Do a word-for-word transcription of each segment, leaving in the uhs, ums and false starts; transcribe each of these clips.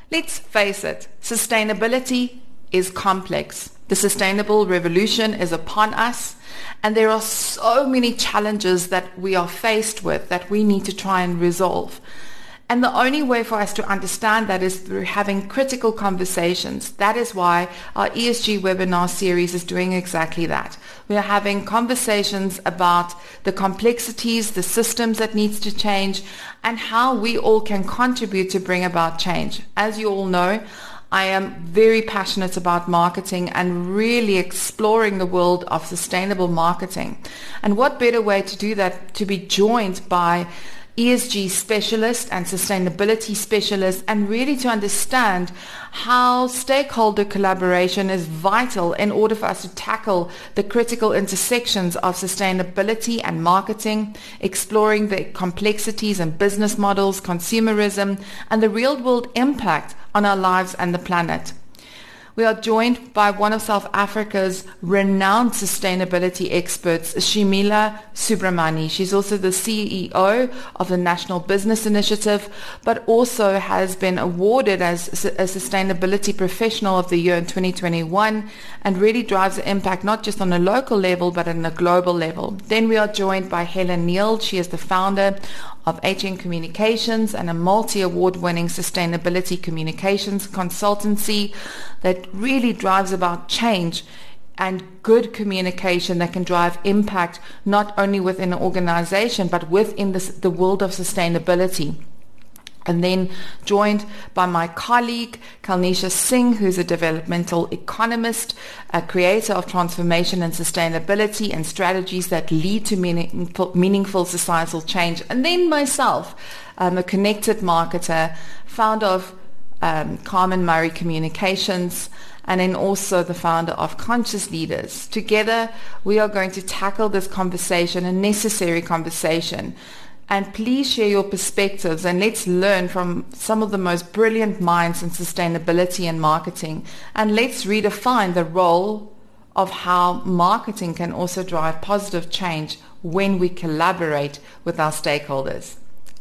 Let's face it, sustainability is complex. The sustainable revolution is upon us, and there are so many challenges that we are faced with that we need to try and resolve. And the only way for us to understand that is through having critical conversations. That is why our E S G webinar series is doing exactly that. We are having conversations about the complexities, the systems that needs to change, and how we all can contribute to bring about change. As you all know, I am very passionate about marketing and really exploring the world of sustainable marketing. And what better way to do that to be joined by E S G specialists and sustainability specialists, and really to understand how stakeholder collaboration is vital in order for us to tackle the critical intersections of sustainability and marketing, exploring the complexities and business models, consumerism, and the real world impact on our lives and the planet. We are joined by one of South Africa's renowned sustainability experts, Shamila Subramani. She's also the C E O of the National Business Initiative, but also has been awarded as a Sustainability Professional of the Year in twenty twenty-one, and really drives the impact not just on a local level, but on a global level. Then we are joined by Helen Neal. She is the founder of H N Communications and a multi-award winning sustainability communications consultancy that really drives about change and good communication that can drive impact not only within an organization but within this, the world of sustainability. And then joined by my colleague, Kalnisha Singh, who's a developmental economist, a creator of transformation and sustainability and strategies that lead to meaningful, meaningful societal change. And then myself, um, a connected marketer, founder of um, Carmen Murray Communications, and then also the founder of Conscious Leaders. Together, we are going to tackle this conversation, a necessary conversation. And please share your perspectives, and let's learn from some of the most brilliant minds in sustainability and marketing. And let's redefine the role of how marketing can also drive positive change when we collaborate with our stakeholders.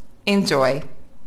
Enjoy.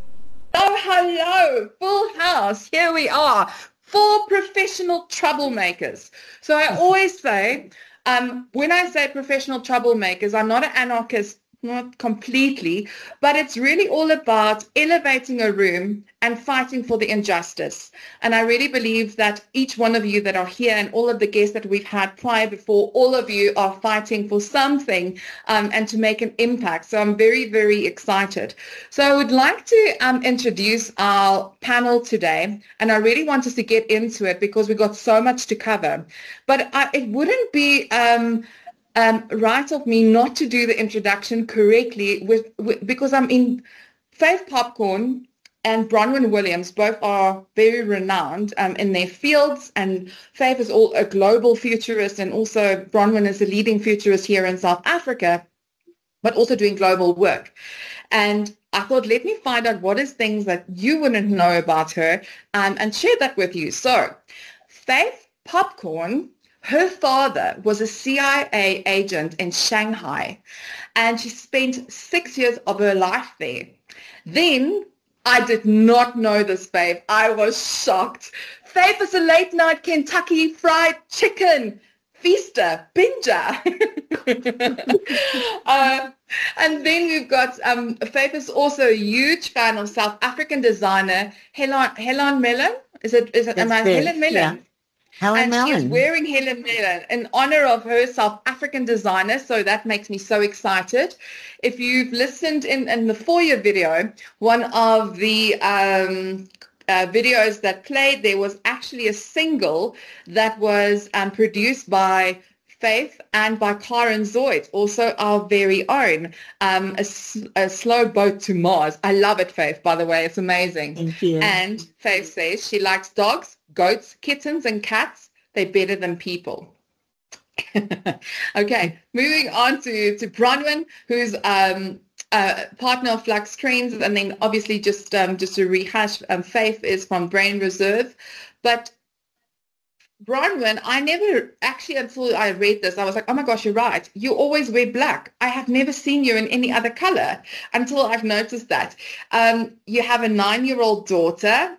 Oh, hello, full house. Here we are. Four professional troublemakers. So I always say, um, when I say professional troublemakers, I'm not an anarchist, not completely, but it's really all about elevating a room and fighting for the injustice. And I really believe that each one of you that are here and all of the guests that we've had prior before, all of you are fighting for something um, and to make an impact. So I'm very, very excited. So I would like to um, introduce our panel today, and I really want us to get into it because we've got so much to cover. But I, it wouldn't be um, Um, right of me not to do the introduction correctly with, with because I'm in Faith Popcorn and Bronwyn Williams. Both are very renowned um, in their fields, and Faith is all a global futurist, and also Bronwyn is a leading futurist here in South Africa, but also doing global work. And I thought, let me find out what is things that you wouldn't know about her um, and share that with you. So Faith Popcorn, her father was a C I A agent in Shanghai, and she spent six years of her life there. Then, I did not know this, Faith. I was shocked. Faith is a late-night Kentucky Fried Chicken feaster, binger. uh, and then we've got, um, Faith is also a huge fan of South African designer Helen, Helen Mellon. Is it, is it, am I Helen Mellon? Yeah. Helen and Mellon. She's wearing Helen Mellon in honor of her South African designer, so that makes me so excited. If you've listened in, in the foyer video, one of the um, uh, videos that played there was actually a single that was um, produced by Faith and by Karen Zoid, also our very own, um, a, a slow boat to Mars. I love it, Faith, by the way. It's amazing. Thank you. And Faith says she likes dogs, goats, kittens, and cats. They're better than people. Okay, moving on to, to Bronwyn, who's um, a partner of Flux Screens, and then obviously just um, just to rehash, um, Faith is from Brain Reserve. But Bronwyn, I never actually, until I read this, I was like, oh my gosh, you're right. You always wear black. I have never seen you in any other color until I've noticed that. Um, you have a nine-year-old daughter.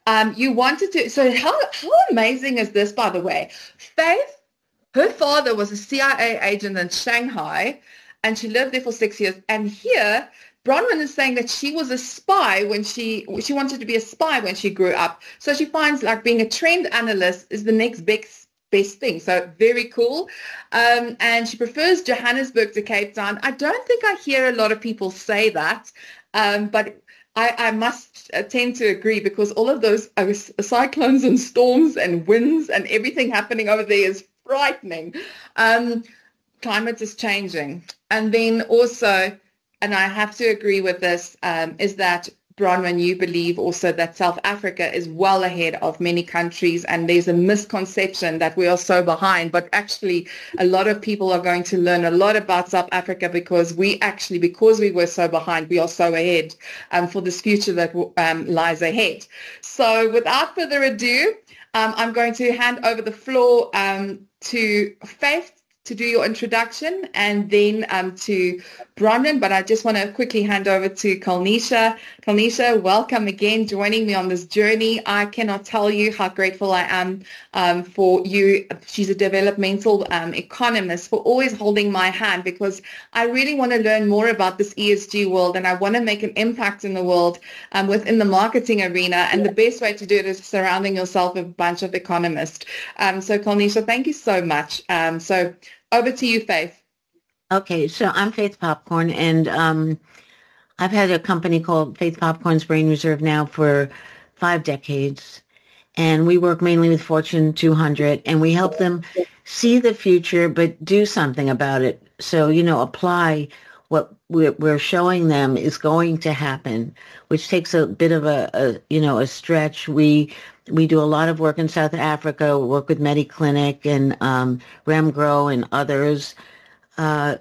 Um, you wanted to, so how, how amazing is this, by the way? Faith, her father was a C I A agent in Shanghai, and she lived there for six years. And here, Bronwyn is saying that she was a spy when she she wanted to be a spy when she grew up. So she finds like being a trend analyst is the next big best thing. So very cool. Um, and she prefers Johannesburg to Cape Town. I don't think I hear a lot of people say that, um, but I, I must tend to agree because all of those uh, cyclones and storms and winds and everything happening over there is frightening. Um, climate is changing. And then also, and I have to agree with this, um, is that Bronwyn, you believe also that South Africa is well ahead of many countries, and there's a misconception that we are so behind, but actually a lot of people are going to learn a lot about South Africa because we actually, because we were so behind, we are so ahead um, for this future that um, lies ahead. So without further ado, um, I'm going to hand over the floor um, to Faith to do your introduction, and then um, to Bronwyn, but I just want to quickly hand over to Kalnisha. Kalnisha, welcome again, joining me on this journey. I cannot tell you how grateful I am um, for you. She's a developmental um, economist, for always holding my hand, because I really want to learn more about this E S G world, and I want to make an impact in the world um, within the marketing arena, and the best way to do it is surrounding yourself with a bunch of economists. Um, so Kalnisha, thank you so much. Um, so over to you, Faith. Okay, so I'm Faith Popcorn, and um, I've had a company called Faith Popcorn's Brain Reserve now for five decades, and we work mainly with Fortune two hundred, and we help them see the future, but do something about it. So, you know, apply what we're, we're showing them is going to happen, which takes a bit of a, a, you know, a stretch. We we do a lot of work in South Africa, we work with MediClinic and um, Remgrow and others. Uh,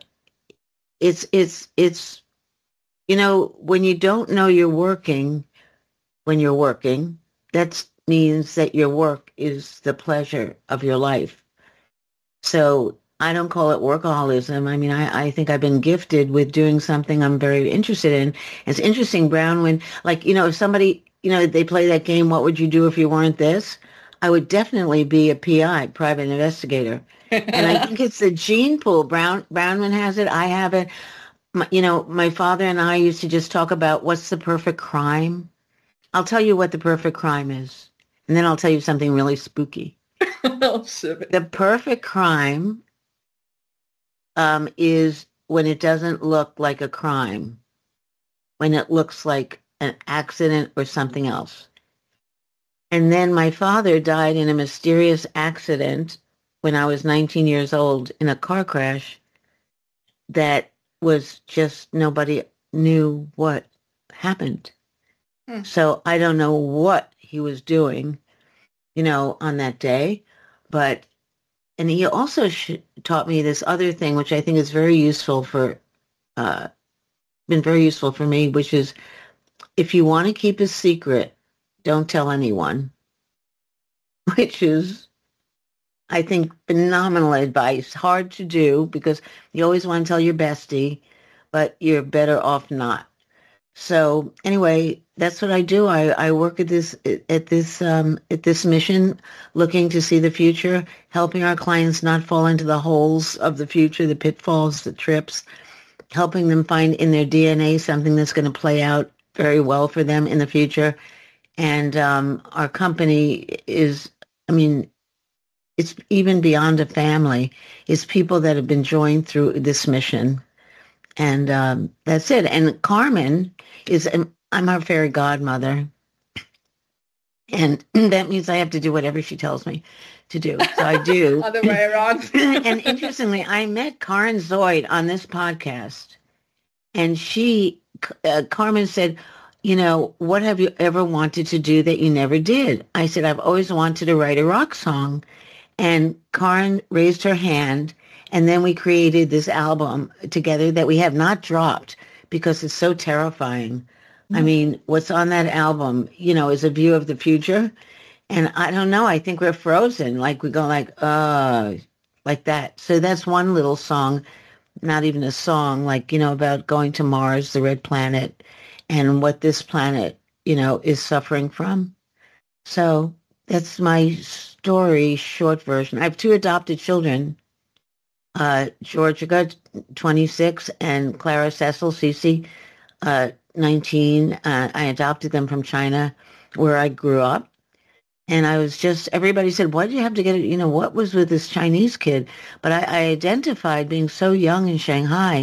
it's, it's, it's, you know, when you don't know you're working, when you're working, that means that your work is the pleasure of your life. So I don't call it workaholism. I mean, I, I think I've been gifted with doing something I'm very interested in. It's interesting, Brown, when, like, you know, if somebody, you know, they play that game, what would you do if you weren't this? I would definitely be a P I, private investigator. And I think it's the gene pool. Brown Brownman has it. I have it. My, you know, my father and I used to just talk about what's the perfect crime. I'll tell you what the perfect crime is. And then I'll tell you something really spooky. Oh, shit. The perfect crime um, is when it doesn't look like a crime, when it looks like an accident or something else. And then my father died in a mysterious accident when I was nineteen years old in a car crash that was just nobody knew what happened. Hmm. So I don't know what he was doing, you know, on that day. But, and he also sh- taught me this other thing, which I think is very useful for, uh, been very useful for me, which is if you want to keep a secret, don't tell anyone, which is, I think, phenomenal advice. Hard to do because you always want to tell your bestie, but you're better off not. So anyway, that's what I do. I, I work at this at this um, at this mission, looking to see the future, helping our clients not fall into the holes of the future, the pitfalls, the trips, helping them find in their D N A something that's going to play out very well for them in the future. And um, our company is, I mean, it's even beyond a family. It's people that have been joined through this mission. And um, that's it. And Carmen is, I'm her fairy godmother. And that means I have to do whatever she tells me to do. So I do. Other way around. And interestingly, I met Karen Zoid on this podcast. And she, uh, Carmen said, you know, what have you ever wanted to do that you never did? I said, I've always wanted to write a rock song. And Karen raised her hand, and then we created this album together that we have not dropped because it's so terrifying. Mm-hmm. I mean, what's on that album, you know, is a view of the future. And I don't know, I think we're frozen. Like we go like, uh, like that. So that's one little song, not even a song, like, you know, about going to Mars, the red planet, and what this planet, you know, is suffering from. So that's my story, short version. I have two adopted children, uh, Georgia, twenty-six, and Clara Cecil, Cece, uh, nineteen. Uh, I adopted them from China, where I grew up. And I was just, everybody said, why did you have to get it? You know, what was with this Chinese kid? But I, I identified being so young in Shanghai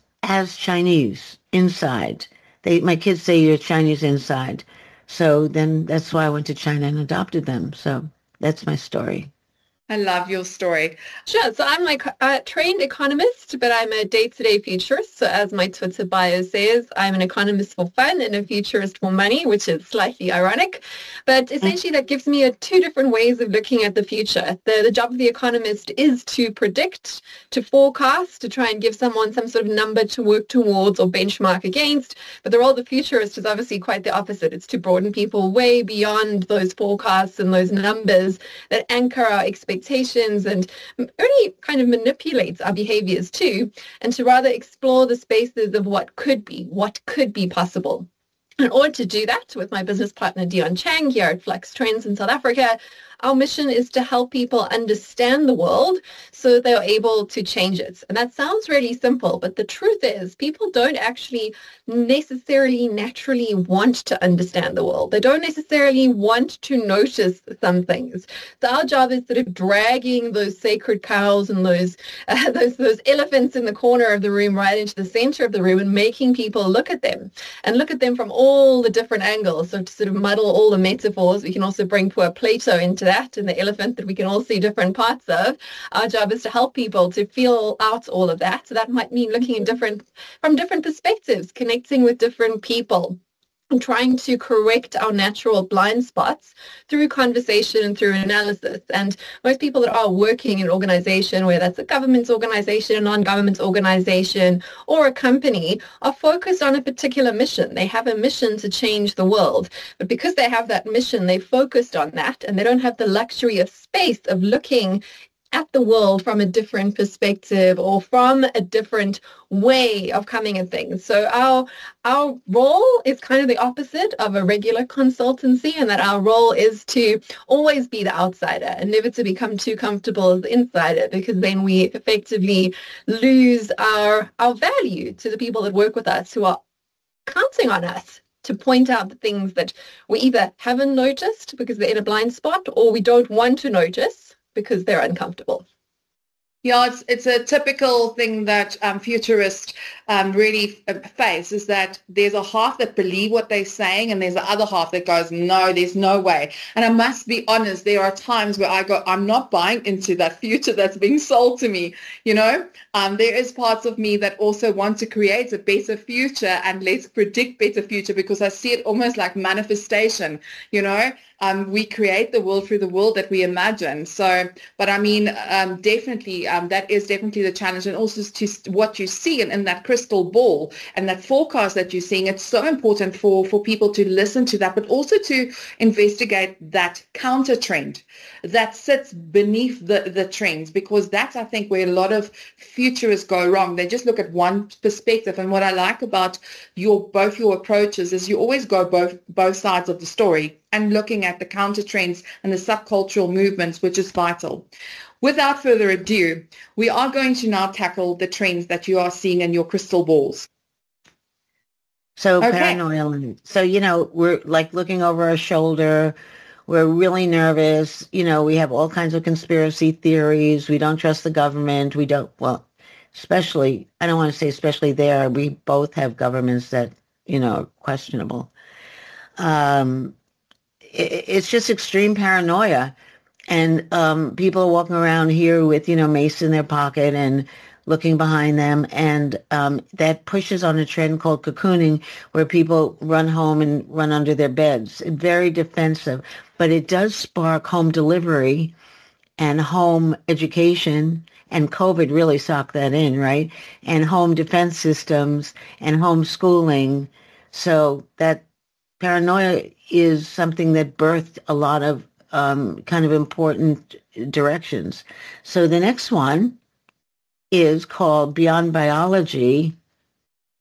as Chinese inside. They, my kids say you're Chinese inside. So then that's why I went to China and adopted them. So that's my story. I love your story. Sure. So I'm like a trained economist, but I'm a day-to-day futurist. So as my Twitter bio says, I'm an economist for fun and a futurist for money, which is slightly ironic. But essentially that gives me a, two different ways of looking at the future. The, the job of the economist is to predict, to forecast, to try and give someone some sort of number to work towards or benchmark against. But the role of the futurist is obviously quite the opposite. It's to broaden people way beyond those forecasts and those numbers that anchor our expectations expectations and only kind of manipulates our behaviors too, and to rather explore the spaces of what could be, what could be possible. In order to do that, with my business partner Dion Chang here at Flux Trends in South Africa, our mission is to help people understand the world so that they're able to change it. And that sounds really simple, but the truth is people don't actually necessarily naturally want to understand the world. They don't necessarily want to notice some things. So our job is sort of dragging those sacred cows and those, uh, those, those elephants in the corner of the room right into the center of the room and making people look at them and look at them from all the different angles. So to sort of muddle all the metaphors, we can also bring poor Plato into that and the elephant that we can all see different parts of. Our job is to help people to feel out all of that. So that might mean looking at different, from different perspectives, connecting with different people, and trying to correct our natural blind spots through conversation and through analysis. And most people that are working in an organization, whether that's a government organization, a non-government organization, or a company, are focused on a particular mission. They have a mission to change the world. But because they have that mission, they focused on that, and they don't have the luxury of space of looking at the world from a different perspective or from a different way of coming at things. So our our role is kind of the opposite of a regular consultancy, and that our role is to always be the outsider and never to become too comfortable as the insider, because then we effectively lose our our value to the people that work with us, who are counting on us to point out the things that we either haven't noticed because they're in a blind spot, or we don't want to notice because they're uncomfortable. Yeah, it's it's a typical thing that um, futurists um, really face, is that there's a half that believe what they're saying and there's the other half that goes, no, there's no way. And I must be honest, there are times where I go, I'm not buying into that future that's being sold to me, you know. Um, there is parts of me that also want to create a better future and let's predict better future, because I see it almost like manifestation, you know. Um, we create the world through the world that we imagine. So, but I mean, um, definitely, um, that is definitely the challenge. And also to what you see in, in that crystal ball and that forecast that you're seeing, it's so important for, for people to listen to that, but also to investigate that counter trend that sits beneath the, the trends, because that's, I think, where a lot of futurists go wrong. They just look at one perspective. And what I like about your both your approaches is you always go both both sides of the story and looking at the counter trends and the subcultural movements, which is vital. Without further ado, we are going to now tackle the trends that you are seeing in your crystal balls. So Okay. paranoia. So, you know, we're like looking over our shoulder. We're really nervous. You know, we have all kinds of conspiracy theories. We don't trust the government. We don't, well, especially, I don't want to say especially there. We both have governments that, you know, are questionable. Um, it's just extreme paranoia. And um, people are walking around here with, you know, mace in their pocket and looking behind them. And um, that pushes on a trend called cocooning, where people run home and run under their beds. Very defensive. But it does spark home delivery and home education. And COVID really socked that in, right? And home defense systems and homeschooling. So that paranoia is something that birthed a lot of um, kind of important directions. So the next one is called Beyond Biology.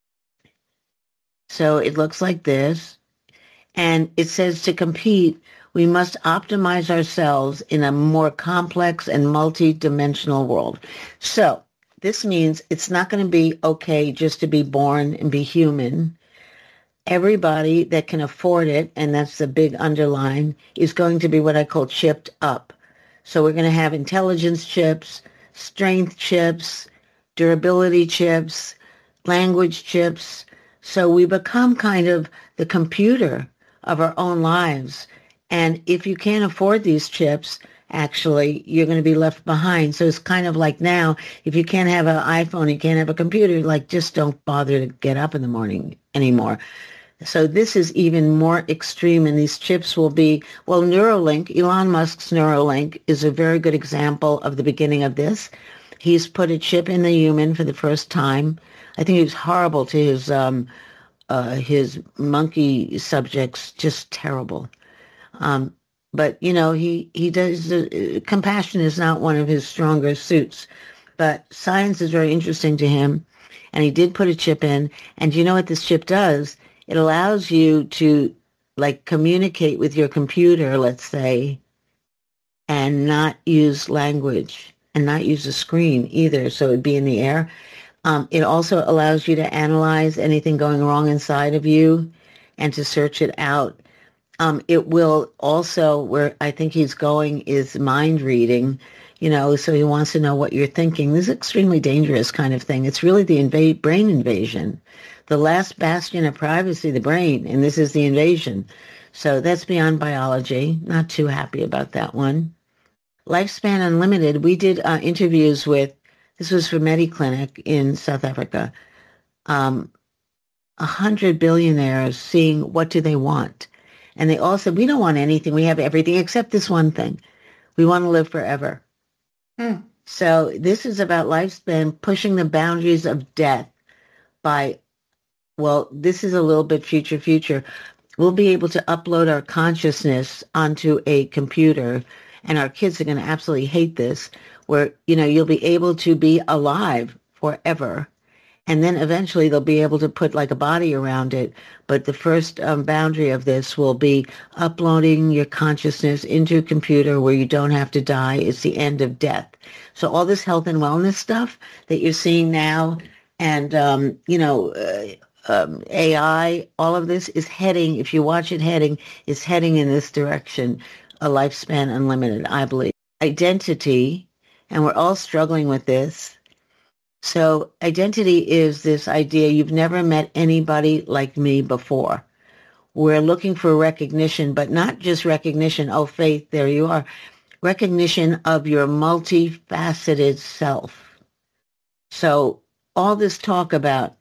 So it looks like this. And it says to compete, We must optimize ourselves in a more complex and multi-dimensional world. So this means it's not going to be okay just to be born and be human. Everybody that can afford it, and that's the big underline, is going to be what I call chipped up. So we're going to have intelligence chips, strength chips, durability chips, language chips. So we become kind of the computer of our own lives. And if you can't afford these chips, actually, you're going to be left behind. So it's kind of like now, if you can't have an iPhone, you can't have a computer, like just don't bother to get up in the morning anymore. So this is even more extreme, and these chips will be, well, Neuralink, Elon Musk's Neuralink is a very good example of the beginning of this. He's put a chip in the human for the first time. I think he was horrible to his um, uh, his monkey subjects, just terrible. Um, but, you know, he, he does, uh, compassion is not one of his stronger suits, but science is very interesting to him. And he did put a chip in. And you know what this chip does? It allows you to, like, communicate with your computer, let's say, and not use language and not use a screen either. So it'd be in the air. Um, it also allows you to analyze anything going wrong inside of you and to search it out. Um, it will also, where I think he's going is mind reading, you know, so he wants to know what you're thinking. This is extremely dangerous kind of thing. It's really the inva- brain invasion. The last bastion of privacy, the brain, and this is the invasion. So that's beyond biology. Not too happy about that one. Lifespan Unlimited, we did uh, interviews with, this was for MediClinic in South Africa, um, one hundred billionaires seeing what do they want. And they all said, we don't want anything. We have everything except this one thing. We want to live forever. Mm. So this is about lifespan, pushing the boundaries of death by, well, this is a little bit future, future. We'll be able to upload our consciousness onto a computer, and our kids are going to absolutely hate this, where, you know, you'll be able to be alive forever. And then eventually they'll be able to put like a body around it. But the first um, boundary of this will be uploading your consciousness into a computer where you don't have to die. It's the end of death. So all this health and wellness stuff that you're seeing now, and, um, you know, uh, um, A I, all of this is heading, if you watch it heading, is heading in this direction, a lifespan unlimited, I believe. Identity, and we're all struggling with this. So identity is this idea, you've never met anybody like me before. We're looking for recognition, but not just recognition, oh, Faith, there you are. Recognition of your multifaceted self. So all this talk about,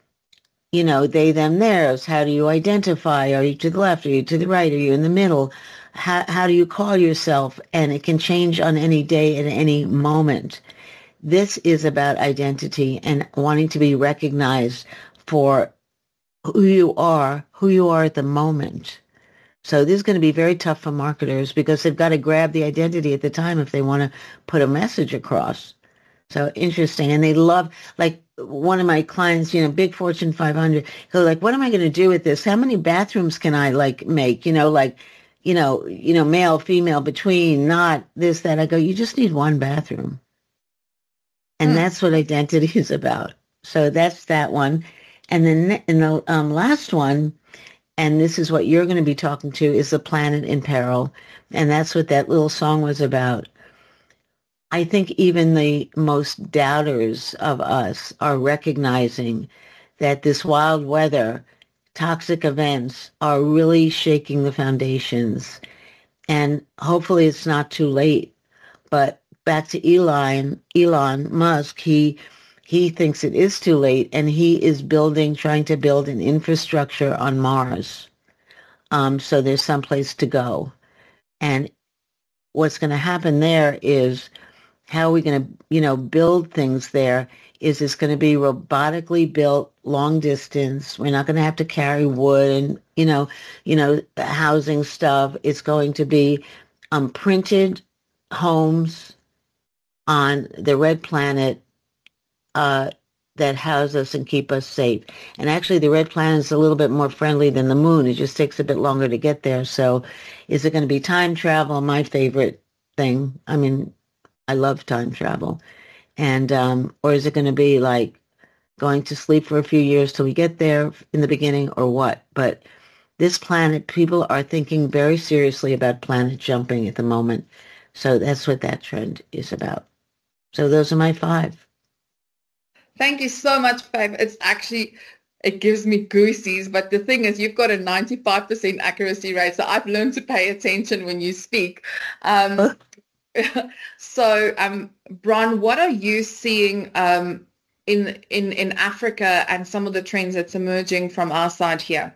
you know, they, them, theirs, how do you identify? Are you to the left? Are you to the right? Are you in the middle? How, how do you call yourself? And it can change on any day at any moment. This is about identity and wanting to be recognized for who you are, who you are at the moment. So this is going to be very tough for marketers because they've got to grab the identity at the time if they want to put a message across. So interesting. And they love, like one of my clients, you know, big Fortune five hundred, go like, what am I going to do with this? How many bathrooms can I like make? You know, like, you know, you know, male, female, between, not this, that. I go, you just need one bathroom. And hmm. that's what identity is about. So that's that one. And then in the um, last one, and this is what you're going to be talking to, is the planet in peril. And that's what that little song was about. I think even the most doubters of us are recognizing that this wild weather, toxic events are really shaking the foundations. And hopefully it's not too late. But back to Elon, Elon Musk, he he thinks it is too late, and he is building, trying to build an infrastructure on Mars. Um, so there's someplace to go. And what's going to happen there is, how are we going to, you know, build things there? Is it's going to be robotically built, long distance. We're not going to have to carry wood and, you know, you know, housing stuff. It's going to be um, printed homes on the red planet uh, that house us and keep us safe. And actually, the red planet is a little bit more friendly than the moon. It just takes a bit longer to get there. So is it going to be time travel? My favorite thing. I mean, I love time travel. And, um, or is it going to be like going to sleep for a few years till we get there in the beginning, or what? But this planet, people are thinking very seriously about planet jumping at the moment. So that's what that trend is about. So those are my five. Thank you so much, Faith. It's actually, it gives me goosies. But the thing is, you've got a ninety-five percent accuracy rate. So I've learned to pay attention when you speak. Um, so, um, Bron, what are you seeing um, in, in, in Africa and some of the trends that's emerging from our side here?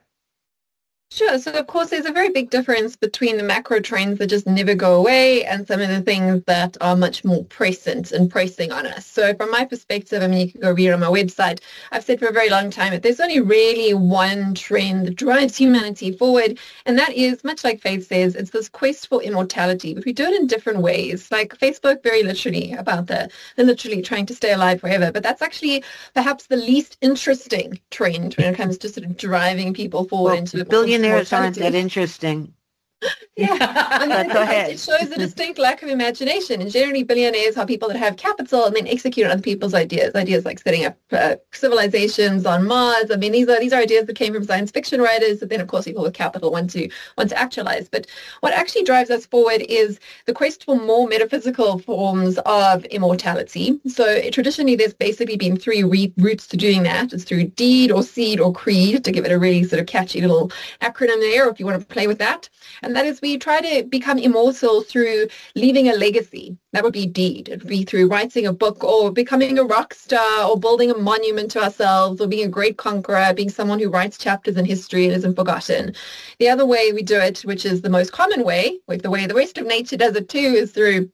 Sure. So, of course, there's a very big difference between the macro trends that just never go away and some of the things that are much more present and pressing on us. So from my perspective, I mean, you can go read on my website. I've said for a very long time that there's only really one trend that drives humanity forward, and that is, much like Faith says, it's this quest for immortality, but we do it in different ways. Like Facebook, very literally about the, the literally trying to stay alive forever, but that's actually perhaps the least interesting trend when it comes to sort of driving people forward well, into the billion Billionaires aren't that interesting. Yeah, I mean, Go ahead. It shows a distinct lack of imagination. And generally, billionaires are people that have capital and then execute on other people's ideas. Ideas like setting up uh, civilizations on Mars. I mean, these are these are ideas that came from science fiction writers that then, of course, people with capital want to want to actualize. But what actually drives us forward is the quest for more metaphysical forms of immortality. So traditionally, there's basically been three re- routes to doing that. It's through deed or seed or creed, to give it a really sort of catchy little acronym there, if you want to play with that. And that is, we try to become immortal through leaving a legacy. That would be deed. It would be through writing a book or becoming a rock star or building a monument to ourselves or being a great conqueror, being someone who writes chapters in history and isn't forgotten. The other way we do it, which is the most common way, like the way the rest of nature does it too, is through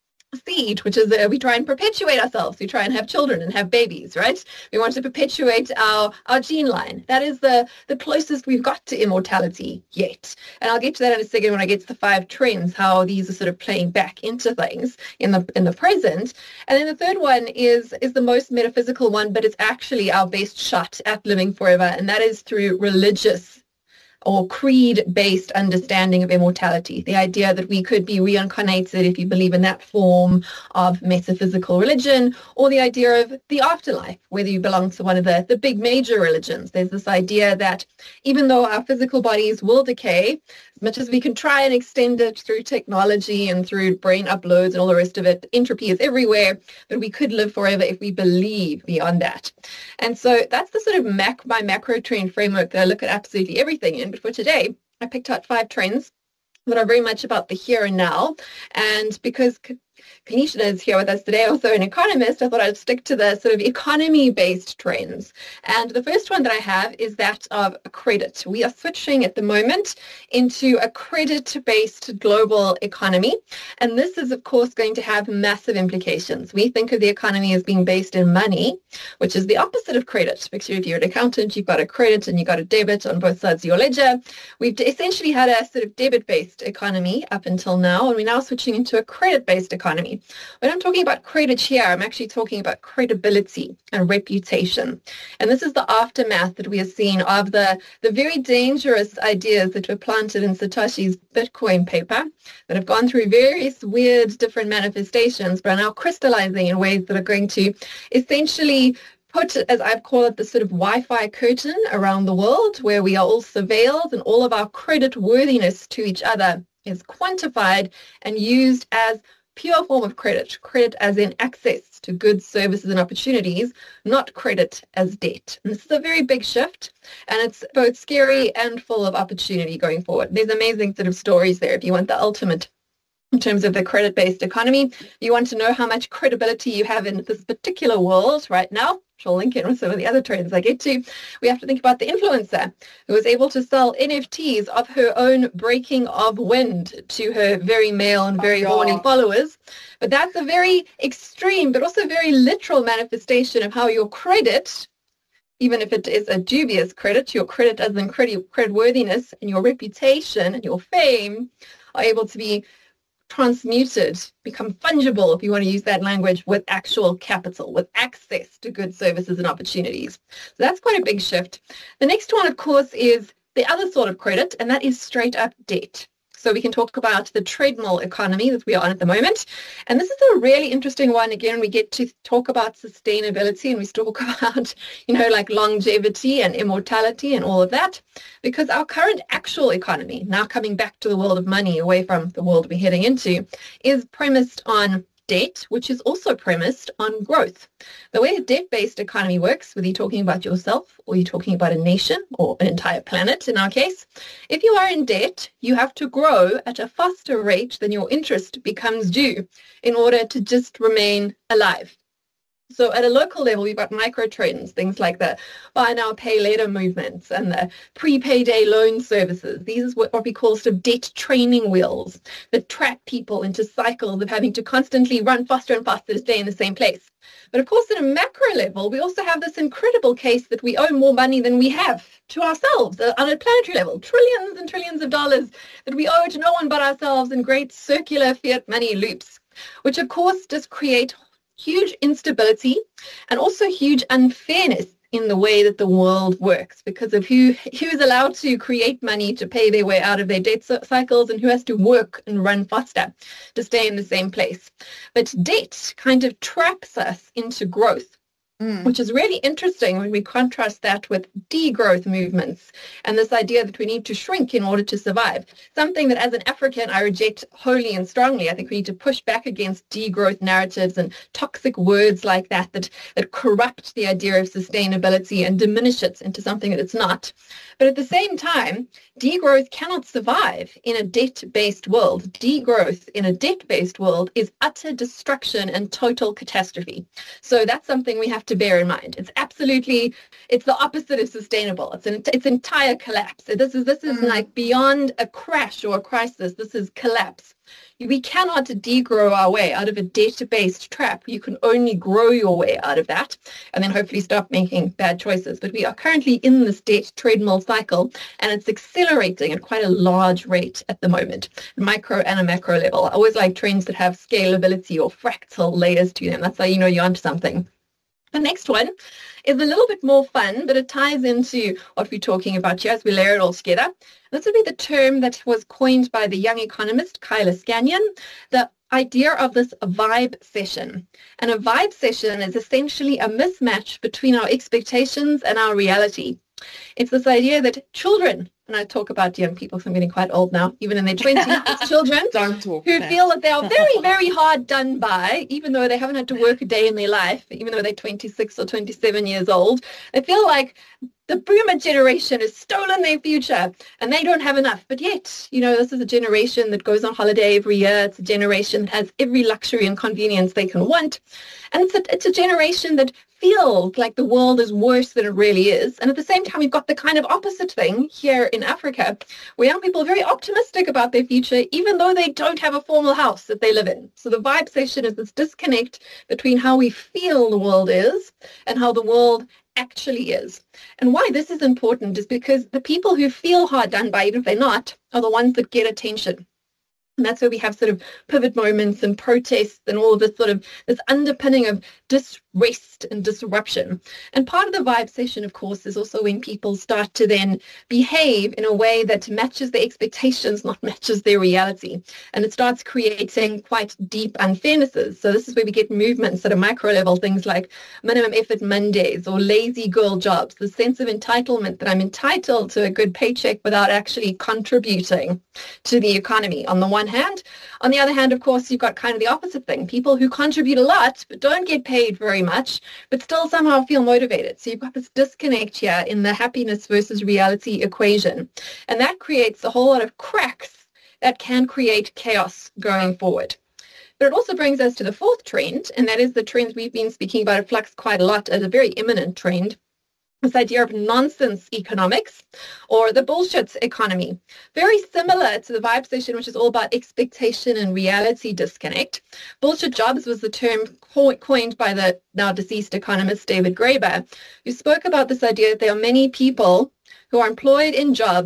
seed, which is uh, we try and perpetuate ourselves. We try and have children and have babies, right? We want to perpetuate our our gene line. That is the the closest we've got to immortality yet. And I'll get to that in a second when I get to the five trends, how these are sort of playing back into things in the in the present. And then the third one is is the most metaphysical one, but it's actually our best shot at living forever, and that is through religious or creed-based understanding of immortality, the idea that we could be reincarnated if you believe in that form of metaphysical religion, or the idea of the afterlife, whether you belong to one of the, the big major religions. There's this idea that even though our physical bodies will decay, as much as we can try and extend it through technology and through brain uploads and all the rest of it, entropy is everywhere, but we could live forever if we believe beyond that. And so that's the sort of mac my macro trend framework that I look at absolutely everything in. But for today, I picked out five trends that are very much about the here and now. And because Kanishna is here with us today, also an economist, I thought I'd stick to the sort of economy-based trends. And the first one that I have is that of credit. We are switching at the moment into a credit-based global economy. And this is, of course, going to have massive implications. We think of the economy as being based in money, which is the opposite of credit. Because if you're an accountant, you've got a credit and you've got a debit on both sides of your ledger. We've essentially had a sort of debit-based economy up until now, and we're now switching into a credit-based economy. When I'm talking about credit here, I'm actually talking about credibility and reputation. And this is the aftermath that we are seeing of the, the very dangerous ideas that were planted in Satoshi's Bitcoin paper that have gone through various weird different manifestations, but are now crystallizing in ways that are going to essentially put, as I call it, the sort of Wi-Fi curtain around the world where we are all surveilled and all of our credit worthiness to each other is quantified and used as pure form of credit, credit as in access to goods, services, and opportunities, not credit as debt. And this is a very big shift, and it's both scary and full of opportunity going forward. There's amazing sort of stories there if you want the ultimate in terms of the credit-based economy. You want to know how much credibility you have in this particular world right now, which I'll link in with some of the other trends I get to. We have to think about the influencer who was able to sell N F Ts of her own breaking of wind to her very male and very Oh, horny yeah. followers. But that's a very extreme, but also very literal manifestation of how your credit, even if it is a dubious credit, your credit as in credit, creditworthiness and your reputation and your fame are able to be transmuted, become fungible, if you want to use that language, with actual capital, with access to goods, services, and opportunities. So that's quite a big shift. The next one, of course, is the other sort of credit, and that is straight up debt. So we can talk about the treadmill economy that we are on at the moment. And this is a really interesting one. Again, we get to talk about sustainability and we talk about, you know, like longevity and immortality and all of that, because our current actual economy, now coming back to the world of money, away from the world we're heading into, is premised on debt, which is also premised on growth. The way a debt-based economy works, whether you're talking about yourself or you're talking about a nation or an entire planet in our case, if you are in debt, you have to grow at a faster rate than your interest becomes due in order to just remain alive. So at a local level, we've got micro trends, things like the buy now, pay later movements and the pre-payday loan services. These is what we call sort of debt training wheels that trap people into cycles of having to constantly run faster and faster to stay in the same place. But of course, at a macro level, we also have this incredible case that we owe more money than we have to ourselves on a planetary level, trillions and trillions of dollars that we owe to no one but ourselves in great circular fiat money loops, which of course just create huge instability and also huge unfairness in the way that the world works because of who who is allowed to create money to pay their way out of their debt cycles and who has to work and run faster to stay in the same place. But debt kind of traps us into growth. Mm. Which is really interesting when we contrast that with degrowth movements and this idea that we need to shrink in order to survive. Something that as an African I reject wholly and strongly. I think we need to push back against degrowth narratives and toxic words like that that, that corrupt the idea of sustainability and diminish it into something that it's not. But at the same time, degrowth cannot survive in a debt-based world. Degrowth in a debt-based world is utter destruction and total catastrophe. So that's something we have to bear in mind. It's absolutely, it's the opposite of sustainable. It's an it's entire collapse. This is this is mm. like beyond a crash or a crisis. This is collapse. We cannot degrow our way out of a debt-based trap. You can only grow your way out of that and then hopefully stop making bad choices. But we are currently in this debt treadmill cycle and it's accelerating at quite a large rate at the moment, micro and a macro level. I always like trends that have scalability or fractal layers to them. That's how you know you're onto something. The next one is a little bit more fun, but it ties into what we're talking about here as we layer it all together. This would be the term that was coined by the young economist Kyla Scannion, the idea of this vibe session. And a vibe session is essentially a mismatch between our expectations and our reality. It's this idea that children, and I talk about young people, so I'm getting quite old now, even in their twenties, it's children Don't talk who that. feel that they are very, very hard done by, even though they haven't had to work a day in their life, even though they're twenty-six or twenty-seven years old. They feel like the boomer generation has stolen their future and they don't have enough. But yet, you know, this is a generation that goes on holiday every year. It's a generation that has every luxury and convenience they can want. And it's a, it's a generation that feels like the world is worse than it really is. And at the same time, we've got the kind of opposite thing here in Africa, where young people are very optimistic about their future, even though they don't have a formal house that they live in. So the vibe session is this disconnect between how we feel the world is and how the world actually is. And why this is important is because the people who feel hard done by, even if they're not, are the ones that get attention. And that's where we have sort of pivot moments and protests and all of this sort of this underpinning of disrest and disruption. And part of the vibe session, of course, is also when people start to then behave in a way that matches their expectations, not matches their reality. And it starts creating quite deep unfairnesses. So this is where we get movements at a micro level, things like minimum effort Mondays or lazy girl jobs, the sense of entitlement that I'm entitled to a good paycheck without actually contributing to the economy on the one hand. On the other hand, of course, you've got kind of the opposite thing. People who contribute a lot but don't get paid very much, but still somehow feel motivated. So you've got this disconnect here in the happiness versus reality equation. And that creates a whole lot of cracks that can create chaos going forward. But it also brings us to the fourth trend, and that is the trend we've been speaking about at Flux quite a lot as a very imminent trend. This idea of nonsense economics or the bullshit economy. Very similar to the vibe session, which is all about expectation and reality disconnect. Bullshit jobs was the term co- coined by the now deceased economist David Graeber, who spoke about this idea that there are many people who are employed in jobs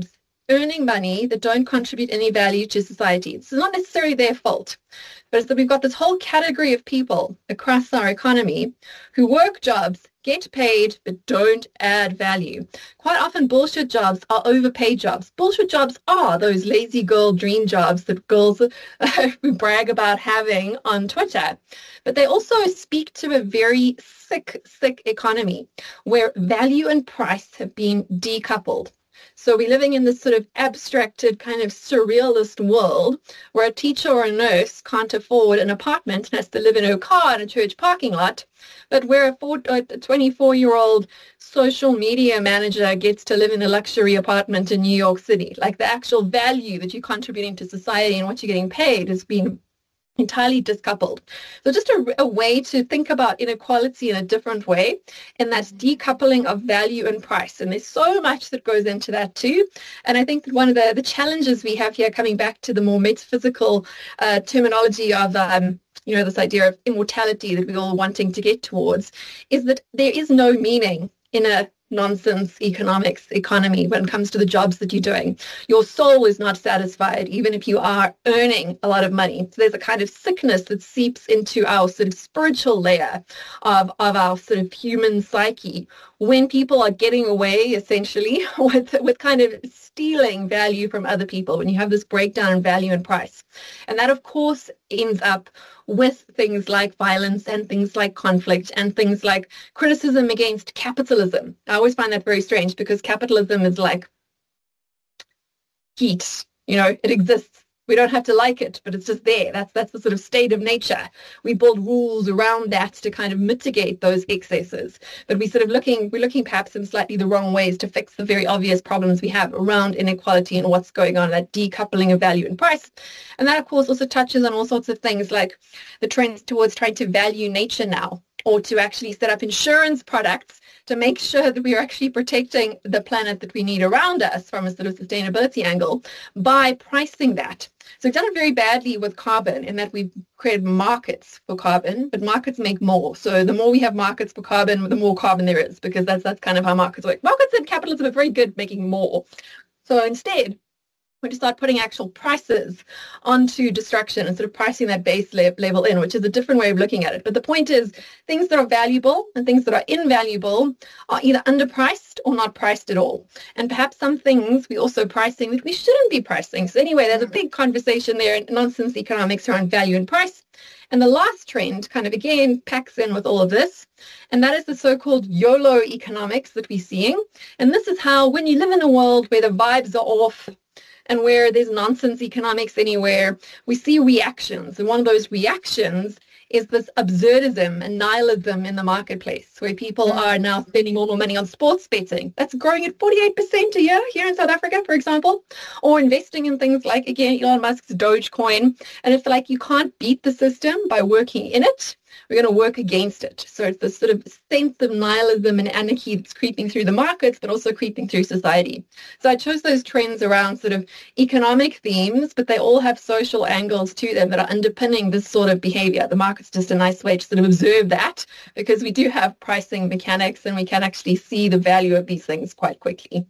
earning money that don't contribute any value to society. It's not necessarily their fault, but it's that we've got this whole category of people across our economy who work jobs, get paid, but don't add value. Quite often bullshit jobs are overpaid jobs. Bullshit jobs are those lazy girl dream jobs that girls uh, brag about having on Twitter. But they also speak to a very sick, sick economy where value and price have been decoupled. So we're living in this sort of abstracted kind of surrealist world where a teacher or a nurse can't afford an apartment and has to live in her car in a church parking lot, but where a twenty-four-year-old social media manager gets to live in a luxury apartment in New York City. Like the actual value that you're contributing to society and what you're getting paid has been entirely discoupled. So just a, a way to think about inequality in a different way, and that's decoupling of value and price. And there's so much that goes into that too. And I think that one of the, the challenges we have here, coming back to the more metaphysical uh, terminology of um, you know, this idea of immortality that we're all wanting to get towards, is that there is no meaning in a nonsense economics economy when it comes to the jobs that you're doing. Your soul is not satisfied even if you are earning a lot of money. So there's a kind of sickness that seeps into our sort of spiritual layer of, of our sort of human psyche when people are getting away essentially with, with kind of stealing value from other people, when you have this breakdown in value and price. And that of course ends up with things like violence and things like conflict and things like criticism against capitalism. I always find that very strange because capitalism is like heat, you know, it exists. We don't have to like it, but it's just there. That's that's the sort of state of nature. We build rules around that to kind of mitigate those excesses. But we sort of looking, we're looking perhaps in slightly the wrong ways to fix the very obvious problems we have around inequality and what's going on, that decoupling of value and price. And that, of course, also touches on all sorts of things like the trends towards trying to value nature now, or to actually set up insurance products to make sure that we are actually protecting the planet that we need around us from a sort of sustainability angle by pricing that. So we've done it very badly with carbon in that we've created markets for carbon, but markets make more. So the more we have markets for carbon, the more carbon there is, because that's that's kind of how markets work. Markets and capitalism are very good at making more. So instead, we're to start putting actual prices onto destruction and sort of pricing that base level in, which is a different way of looking at it. But the point is, things that are valuable and things that are invaluable are either underpriced or not priced at all. And perhaps some things we're also pricing that we shouldn't be pricing. So anyway, there's a big conversation there in nonsense economics around value and price. And the last trend kind of, again, packs in with all of this, and that is the so-called YOLO economics that we're seeing. And this is how, when you live in a world where the vibes are off, and where there's nonsense economics anywhere, we see reactions. And one of those reactions is this absurdism and nihilism in the marketplace, where people are now spending more and more money on sports betting. That's growing at forty-eight percent a year here in South Africa, for example, or investing in things like, again, Elon Musk's Dogecoin. And it's like you can't beat the system by working in it. We're going to work against it. So it's this sort of sense of nihilism and anarchy that's creeping through the markets, but also creeping through society. So I chose those trends around sort of economic themes, but they all have social angles to them that are underpinning this sort of behavior. The market's just a nice way to sort of observe that, because we do have pricing mechanics and we can actually see the value of these things quite quickly.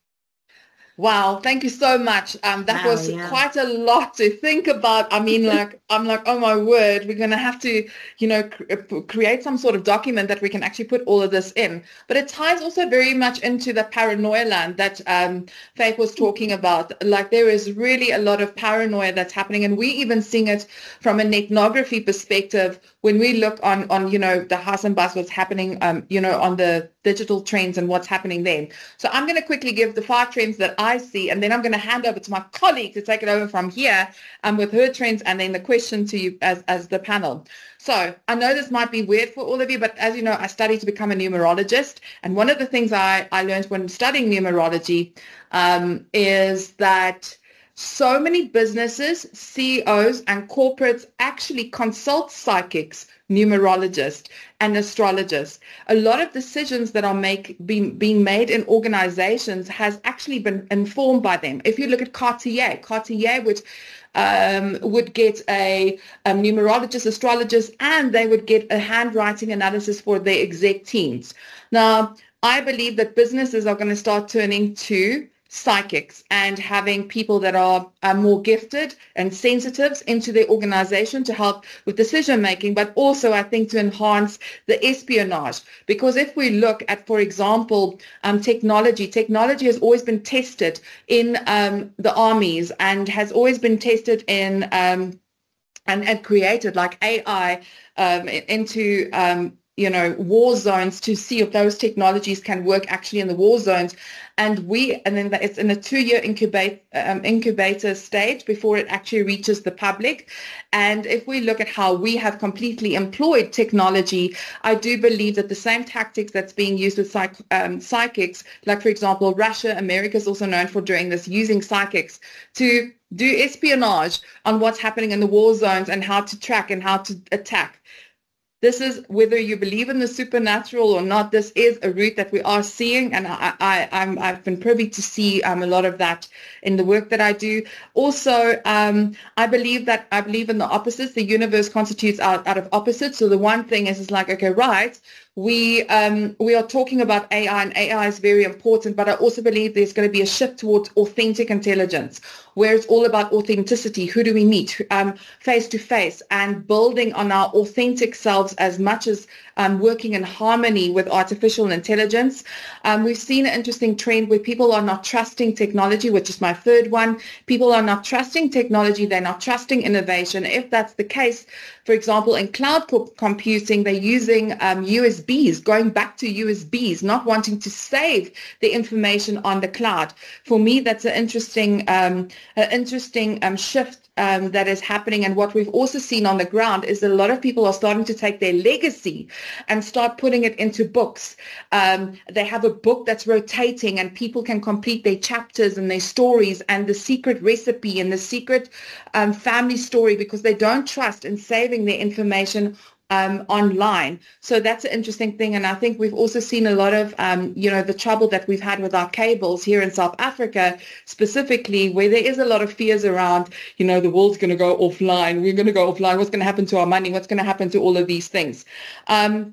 Wow, thank you so much. Um, that Wow, was yeah. quite a lot to think about. I mean, like, I'm like, oh my word, we're going to have to, you know, cr- create some sort of document that we can actually put all of this in. But it ties also very much into the paranoia land that um, Faith was talking about. Like, there is really a lot of paranoia that's happening, and we even seeing it from an ethnography perspective when we look on, on you know, the house and bus, what's happening, um, you know, on the digital trends and what's happening then. So I'm going to quickly give the five trends that I see, and then I'm going to hand over to my colleague to take it over from here um, with her trends, and then the question to you as, as the panel. So I know this might be weird for all of you, but as you know, I studied to become a numerologist. And one of the things I, I learned when studying numerology um, is that so many businesses, C E Os, and corporates actually consult psychics, numerologists, and astrologists. A lot of decisions that are make, being, being made in organizations has actually been informed by them. If you look at Cartier, Cartier would, um, would get a, a numerologist, astrologist, and they would get a handwriting analysis for their exec teams. Now, I believe that businesses are going to start turning to psychics and having people that are, are more gifted and sensitives into their organization to help with decision making, but also I think to enhance the espionage. Because if we look at, for example, um, technology, technology has always been tested in um, the armies and has always been tested in um, and, and created like A I um, into um, you know, war zones to see if those technologies can work actually in the war zones. And we, and then it's in a two-year incubate, um, incubator stage before it actually reaches the public. And if we look at how we have completely employed technology, I do believe that the same tactics that's being used with psych, um, psychics, like for example, Russia, America is also known for doing this, using psychics to do espionage on what's happening in the war zones and how to track and how to attack. This is, whether you believe in the supernatural or not, this is a route that we are seeing, and I, I, I'm, I've been privy to see um, a lot of that in the work that I do. Also, um, I believe that I believe in the opposites. The universe constitutes out, out of opposites. So the one thing is, is like, okay, right, we um, we are talking about A I, and A I is very important, but I also believe there's going to be a shift towards authentic intelligence, where it's all about authenticity. Who do we meet um, face to face, and building on our authentic selves as much as um, working in harmony with artificial intelligence. Um, we've seen an interesting trend where people are not trusting technology, which is my third one. People are not trusting technology. They're not trusting innovation. If that's the case, for example, in cloud co- computing, they're using um, U S Bs, going back to U S Bs, not wanting to save the information on the cloud. For me, that's an interesting, um, an interesting um, shift Um, that is happening. And what we've also seen on the ground is that a lot of people are starting to take their legacy and start putting it into books. Um, they have a book that's rotating and people can complete their chapters and their stories and the secret recipe and the secret um, family story, because they don't trust in saving their information Um, online. So that's an interesting thing. And I think we've also seen a lot of, um, you know, the trouble that we've had with our cables here in South Africa specifically, where there is a lot of fears around, you know, the world's going to go offline. We're going to go offline. What's going to happen to our money? What's going to happen to all of these things? Um,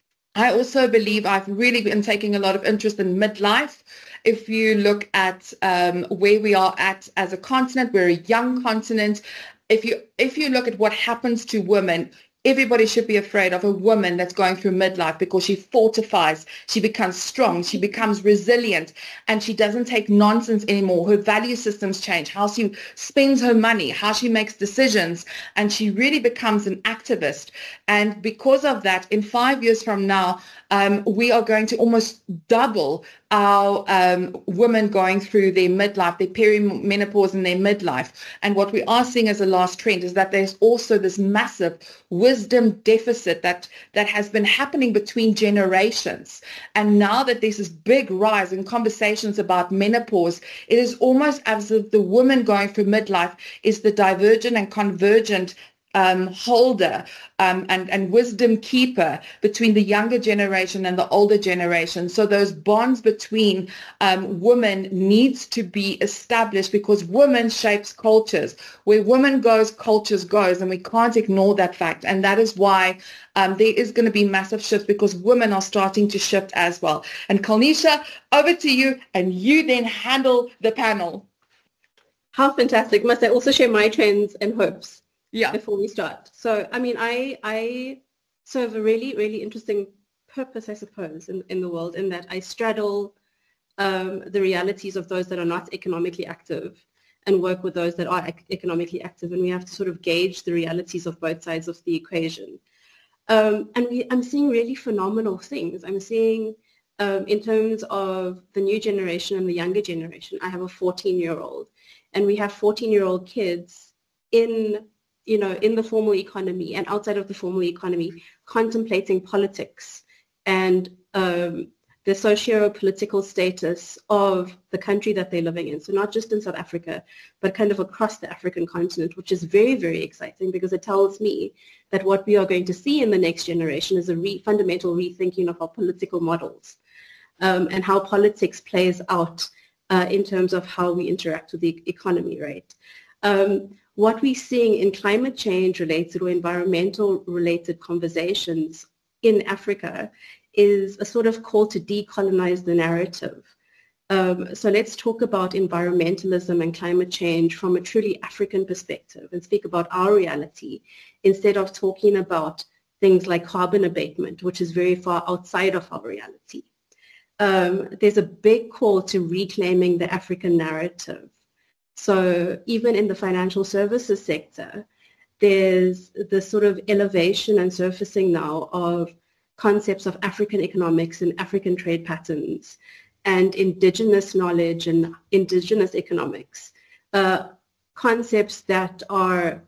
I also believe I've really been taking a lot of interest in midlife. If you look at um, where we are at as a continent, we're a young continent. If you, if you look at what happens to women, everybody should be afraid of a woman that's going through midlife, because she fortifies, she becomes strong, she becomes resilient, and she doesn't take nonsense anymore. Her value systems change, how she spends her money, how she makes decisions, and she really becomes an activist. And because of that, in five years from now, um, we are going to almost double our um, women going through their midlife, their perimenopause and their midlife. And what we are seeing as a last trend is that there's also this massive wisdom deficit that, that has been happening between generations. And now that there's this big rise in conversations about menopause, it is almost as if the woman going through midlife is the divergent and convergent Um, holder um, and, and wisdom keeper between the younger generation and the older generation. So those bonds between um, women needs to be established, because women shapes cultures. Where women goes, cultures goes, and we can't ignore that fact. And that is why um, there is going to be massive shifts, because women are starting to shift as well. And Kalnisha, over to you, and you then handle the panel. How fantastic. Must I also share my trends and hopes? Yeah. Before we start. So, I mean, I I serve a really, really interesting purpose, I suppose, in, in the world, in that I straddle um, the realities of those that are not economically active and work with those that are ec- economically active. And we have to sort of gauge the realities of both sides of the equation. Um, and we, I'm seeing really phenomenal things. I'm seeing, um, in terms of the new generation and the younger generation, I have a fourteen-year-old, and we have fourteen-year-old kids in you know, in the formal economy and outside of the formal economy, contemplating politics and um, the socio-political status of the country that they're living in. So not just in South Africa, but kind of across the African continent, which is very, very exciting, because it tells me that what we are going to see in the next generation is a re- fundamental rethinking of our political models um, and how politics plays out uh, in terms of how we interact with the economy, right? Um, What we're seeing in climate change related or environmental related conversations in Africa is a sort of call to decolonize the narrative Um, so let's talk about environmentalism and climate change from a truly African perspective and speak about our reality instead of talking about things like carbon abatement, which is very far outside of our reality. Um, there's a big call to reclaiming the African narrative. So even in the financial services sector, there's this sort of elevation and surfacing now of concepts of African economics and African trade patterns and indigenous knowledge and indigenous economics, uh, concepts that are,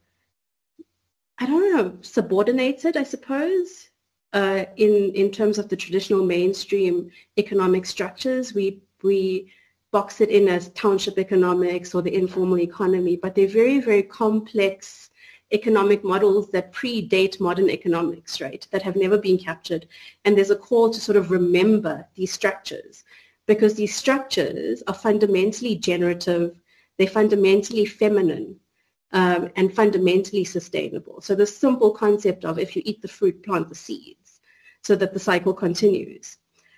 I don't know, subordinated, I suppose, uh, in, in terms of the traditional mainstream economic structures. We, we box it in as township economics or the informal economy, but they're very, very complex economic models that predate modern economics, right, that have never been captured. And there's a call to sort of remember these structures, because these structures are fundamentally generative, they're fundamentally feminine, um, and fundamentally sustainable. So the simple concept of if you eat the fruit, plant the seeds, so that the cycle continues.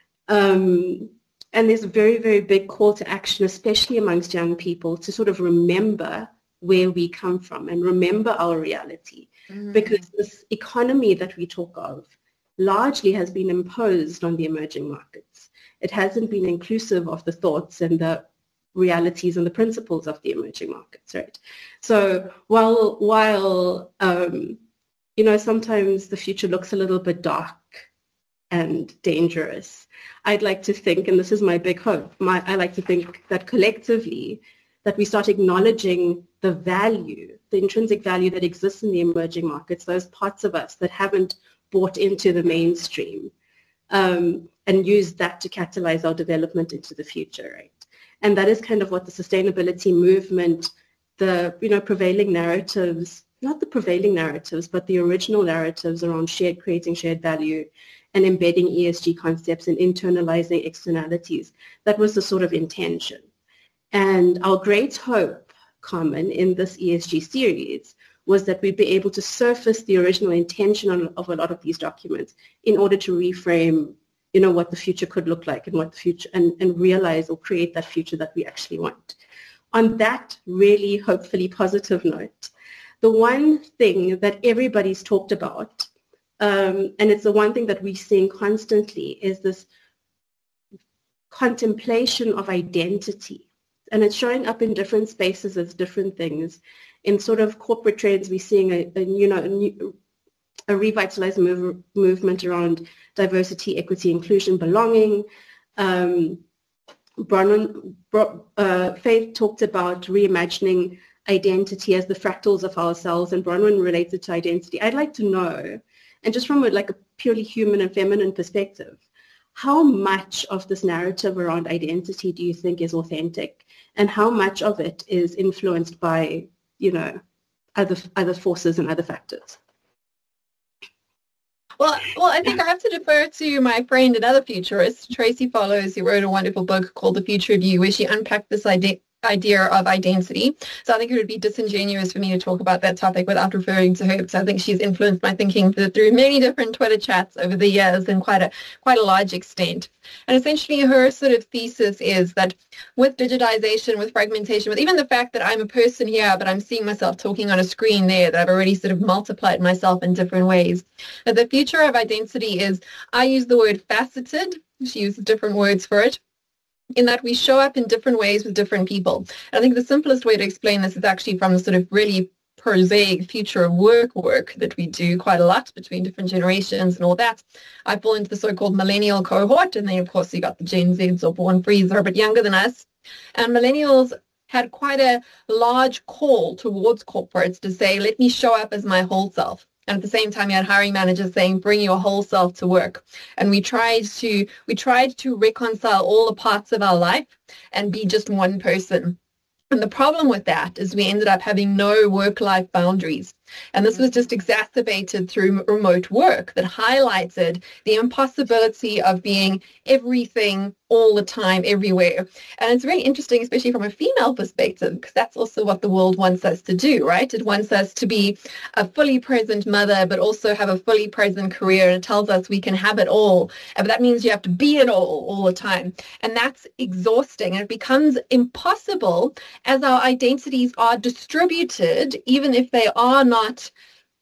Um, and there's a very, very big call to action, especially amongst young people, to sort of remember where we come from and remember our reality. Mm. Because this economy that we talk of largely has been imposed on the emerging markets. It hasn't been inclusive of the thoughts and the realities and the principles of the emerging markets, right? So while, while um, you know, sometimes the future looks a little bit dark and dangerous, I'd like to think, and this is my big hope, my, I like to think that collectively that we start acknowledging the value, the intrinsic value that exists in the emerging markets, those parts of us that haven't bought into the mainstream, um, and use that to catalyze our development into the future, right? And that is kind of what the sustainability movement, the, you know, prevailing narratives, not the prevailing narratives, but the original narratives around shared, creating shared value and embedding E S G concepts and internalizing externalities. That was the sort of intention. And our great hope, Carmen, in this E S G series was that we'd be able to surface the original intention of a lot of these documents in order to reframe, you know, what the future could look like and what the future, and, and realize or create that future that we actually want. On that really hopefully positive note, the one thing that everybody's talked about, um, and it's the one thing that we're seeing constantly, is this contemplation of identity. And it's showing up in different spaces as different things. In sort of corporate trends, we're seeing a, a you know a, new, a revitalized move, movement around diversity, equity, inclusion, belonging. Um, Bronwyn, uh, Faith talked about reimagining identity as the fractals of ourselves, and Bronwyn related to identity. I'd like to know, and just from a, like a purely human and feminine perspective, how much of this narrative around identity do you think is authentic, and how much of it is influenced by, you know, other other forces and other factors? Well, well, I think I have to defer to my friend, another futurist, Tracy Follows, who wrote a wonderful book called The Future of You, where she unpacked this idea idea of identity. So I think it would be disingenuous for me to talk about that topic without referring to her, because I think she's influenced my thinking through many different Twitter chats over the years in quite a quite a large extent. And essentially her sort of thesis is that with digitization, with fragmentation, with even the fact that I'm a person here, but I'm seeing myself talking on a screen there, that I've already sort of multiplied myself in different ways, that the future of identity is, I use the word faceted, she uses different words for it, in that we show up in different ways with different people. And I think the simplest way to explain this is actually from the sort of really prosaic future of work work that we do quite a lot between different generations and all that. I fall into the so-called millennial cohort, and then of course you got the Gen Zs or Born Frees, are a bit younger than us. And millennials had quite a large call towards corporates to say, let me show up as my whole self. And at the same time, you had hiring managers saying, bring your whole self to work. And we tried to we tried to reconcile all the parts of our life and be just one person. And the problem with that is we ended up having no work-life boundaries. And this was just exacerbated through remote work that highlighted the impossibility of being everything all the time, everywhere. And it's really interesting, especially from a female perspective, because that's also what the world wants us to do, right? It wants us to be a fully present mother, but also have a fully present career. And it tells us we can have it all. But that means you have to be it all, all the time. And that's exhausting. And it becomes impossible as our identities are distributed, even if they are not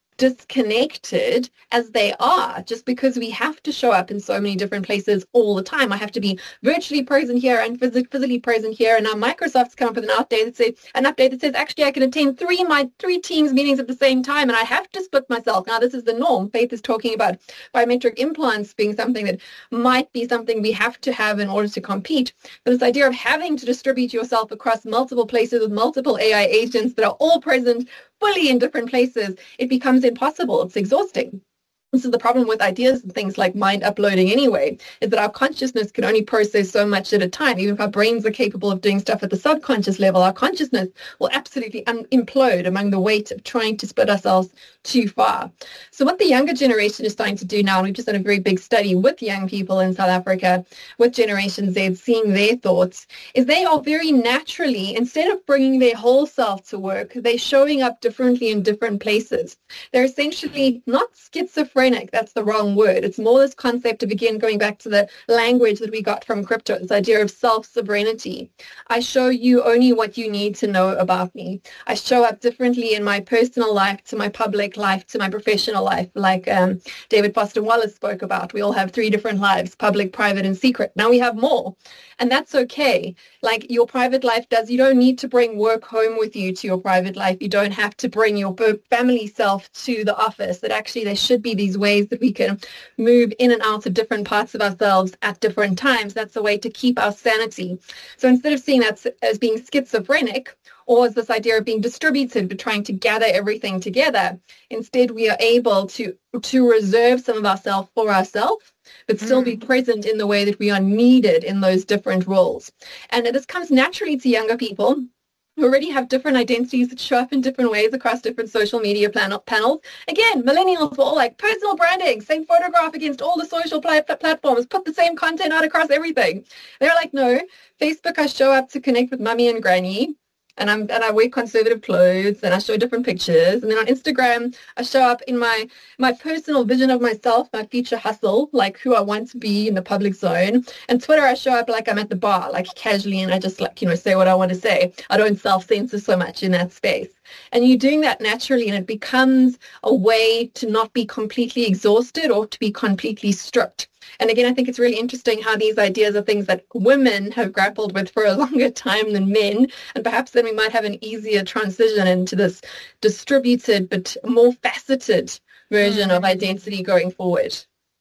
disconnected as they are, just because we have to show up in so many different places all the time. I have to be virtually present here and phys- physically present here. And now Microsoft's come up with an update that says an update that says actually I can attend three my three teams meetings at the same time, and I have to split myself. Now this is the norm. Faith is talking about biometric implants being something that might be something we have to have in order to compete. But this idea of having to distribute yourself across multiple places with multiple A I agents that are all present fully in different places, it becomes impossible. It's exhausting. This is the problem with ideas and things like mind uploading anyway, is that our consciousness can only process so much at a time. Even if our brains are capable of doing stuff at the subconscious level, our consciousness will absolutely un- implode among the weight of trying to split ourselves too far. So what the younger generation is starting to do now, and we've just done a very big study with young people in South Africa, with Generation Z, seeing their thoughts, is they are very naturally, instead of bringing their whole self to work, they're showing up differently in different places. They're essentially not schizophrenic. That's the wrong word. It's more this concept of, again, going back to the language that we got from crypto, this idea of self-sovereignty. I show you only what you need to know about me. I show up differently in my personal life to my public life to my professional life, like um, David Foster Wallace spoke about. We all have three different lives, public, private, and secret. Now we have more. And that's okay. Like your private life does, you don't need to bring work home with you to your private life. You don't have to bring your family self to the office. That actually there should be these ways that we can move in and out of different parts of ourselves at different times. That's a way to keep our sanity. So instead of seeing that as being schizophrenic, or as this idea of being distributed, but trying to gather everything together, instead we are able to, to reserve some of ourselves for ourselves, but still be present in the way that we are needed in those different roles. And this comes naturally to younger people who already have different identities that show up in different ways across different social media plan- panels. Again, millennials were all like personal branding, same photograph against all the social pla- platforms, put the same content out across everything. They're like, no, Facebook, I show up to connect with mummy and granny. And I'm and I wear conservative clothes and I show different pictures. And then on Instagram, I show up in my my personal vision of myself, my future hustle, like who I want to be in the public zone. And Twitter, I show up like I'm at the bar, like casually, and I just like, you know, say what I want to say. I don't self-censor so much in that space. And you're doing that naturally, and it becomes a way to not be completely exhausted or to be completely stripped. And again, I think it's really interesting how these ideas are things that women have grappled with for a longer time than men. And perhaps then we might have an easier transition into this distributed but more faceted version of identity going forward.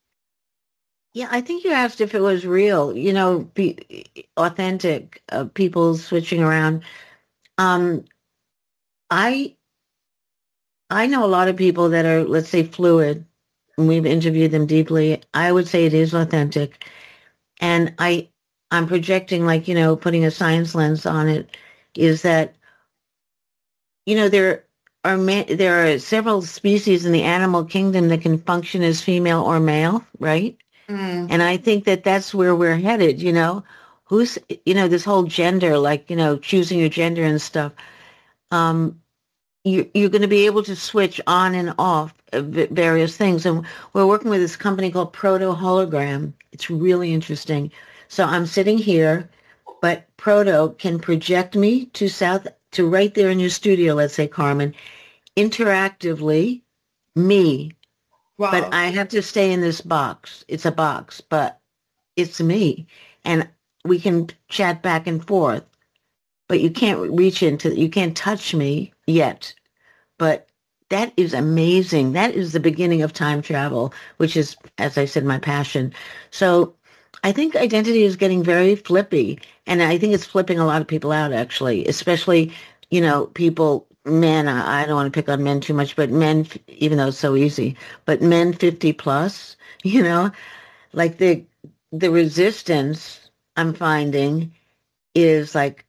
Yeah, I think you asked if it was real, you know, be authentic, uh, people switching around. Um, I I know a lot of people that are, let's say, fluid, and we've interviewed them deeply. I would say it is authentic. And I, I'm projecting, like, you know, putting a science lens on it, is that, you know, there are ma- there are several species in the animal kingdom that can function as female or male, right? Mm. And I think that that's where we're headed, you know. Who's, you know, this whole gender, like, you know, choosing your gender and stuff. Um, you, you're going to be able to switch on and off various things. And we're working with this company called Proto Hologram. It's really interesting. So I'm sitting here, but Proto can project me to South, to right there in your studio, let's say, Carmen, interactively, me. Wow. But I have to stay in this box. It's a box, but it's me. And we can chat back and forth, but you can't reach into, you can't touch me yet. But that is amazing. That is the beginning of time travel, which is, as I said, my passion. So I think identity is getting very flippy. And I think it's flipping a lot of people out, actually, especially, you know, people, men, I, I don't want to pick on men too much, but men, even though it's so easy, but men fifty plus, you know, like the the resistance I'm finding is like,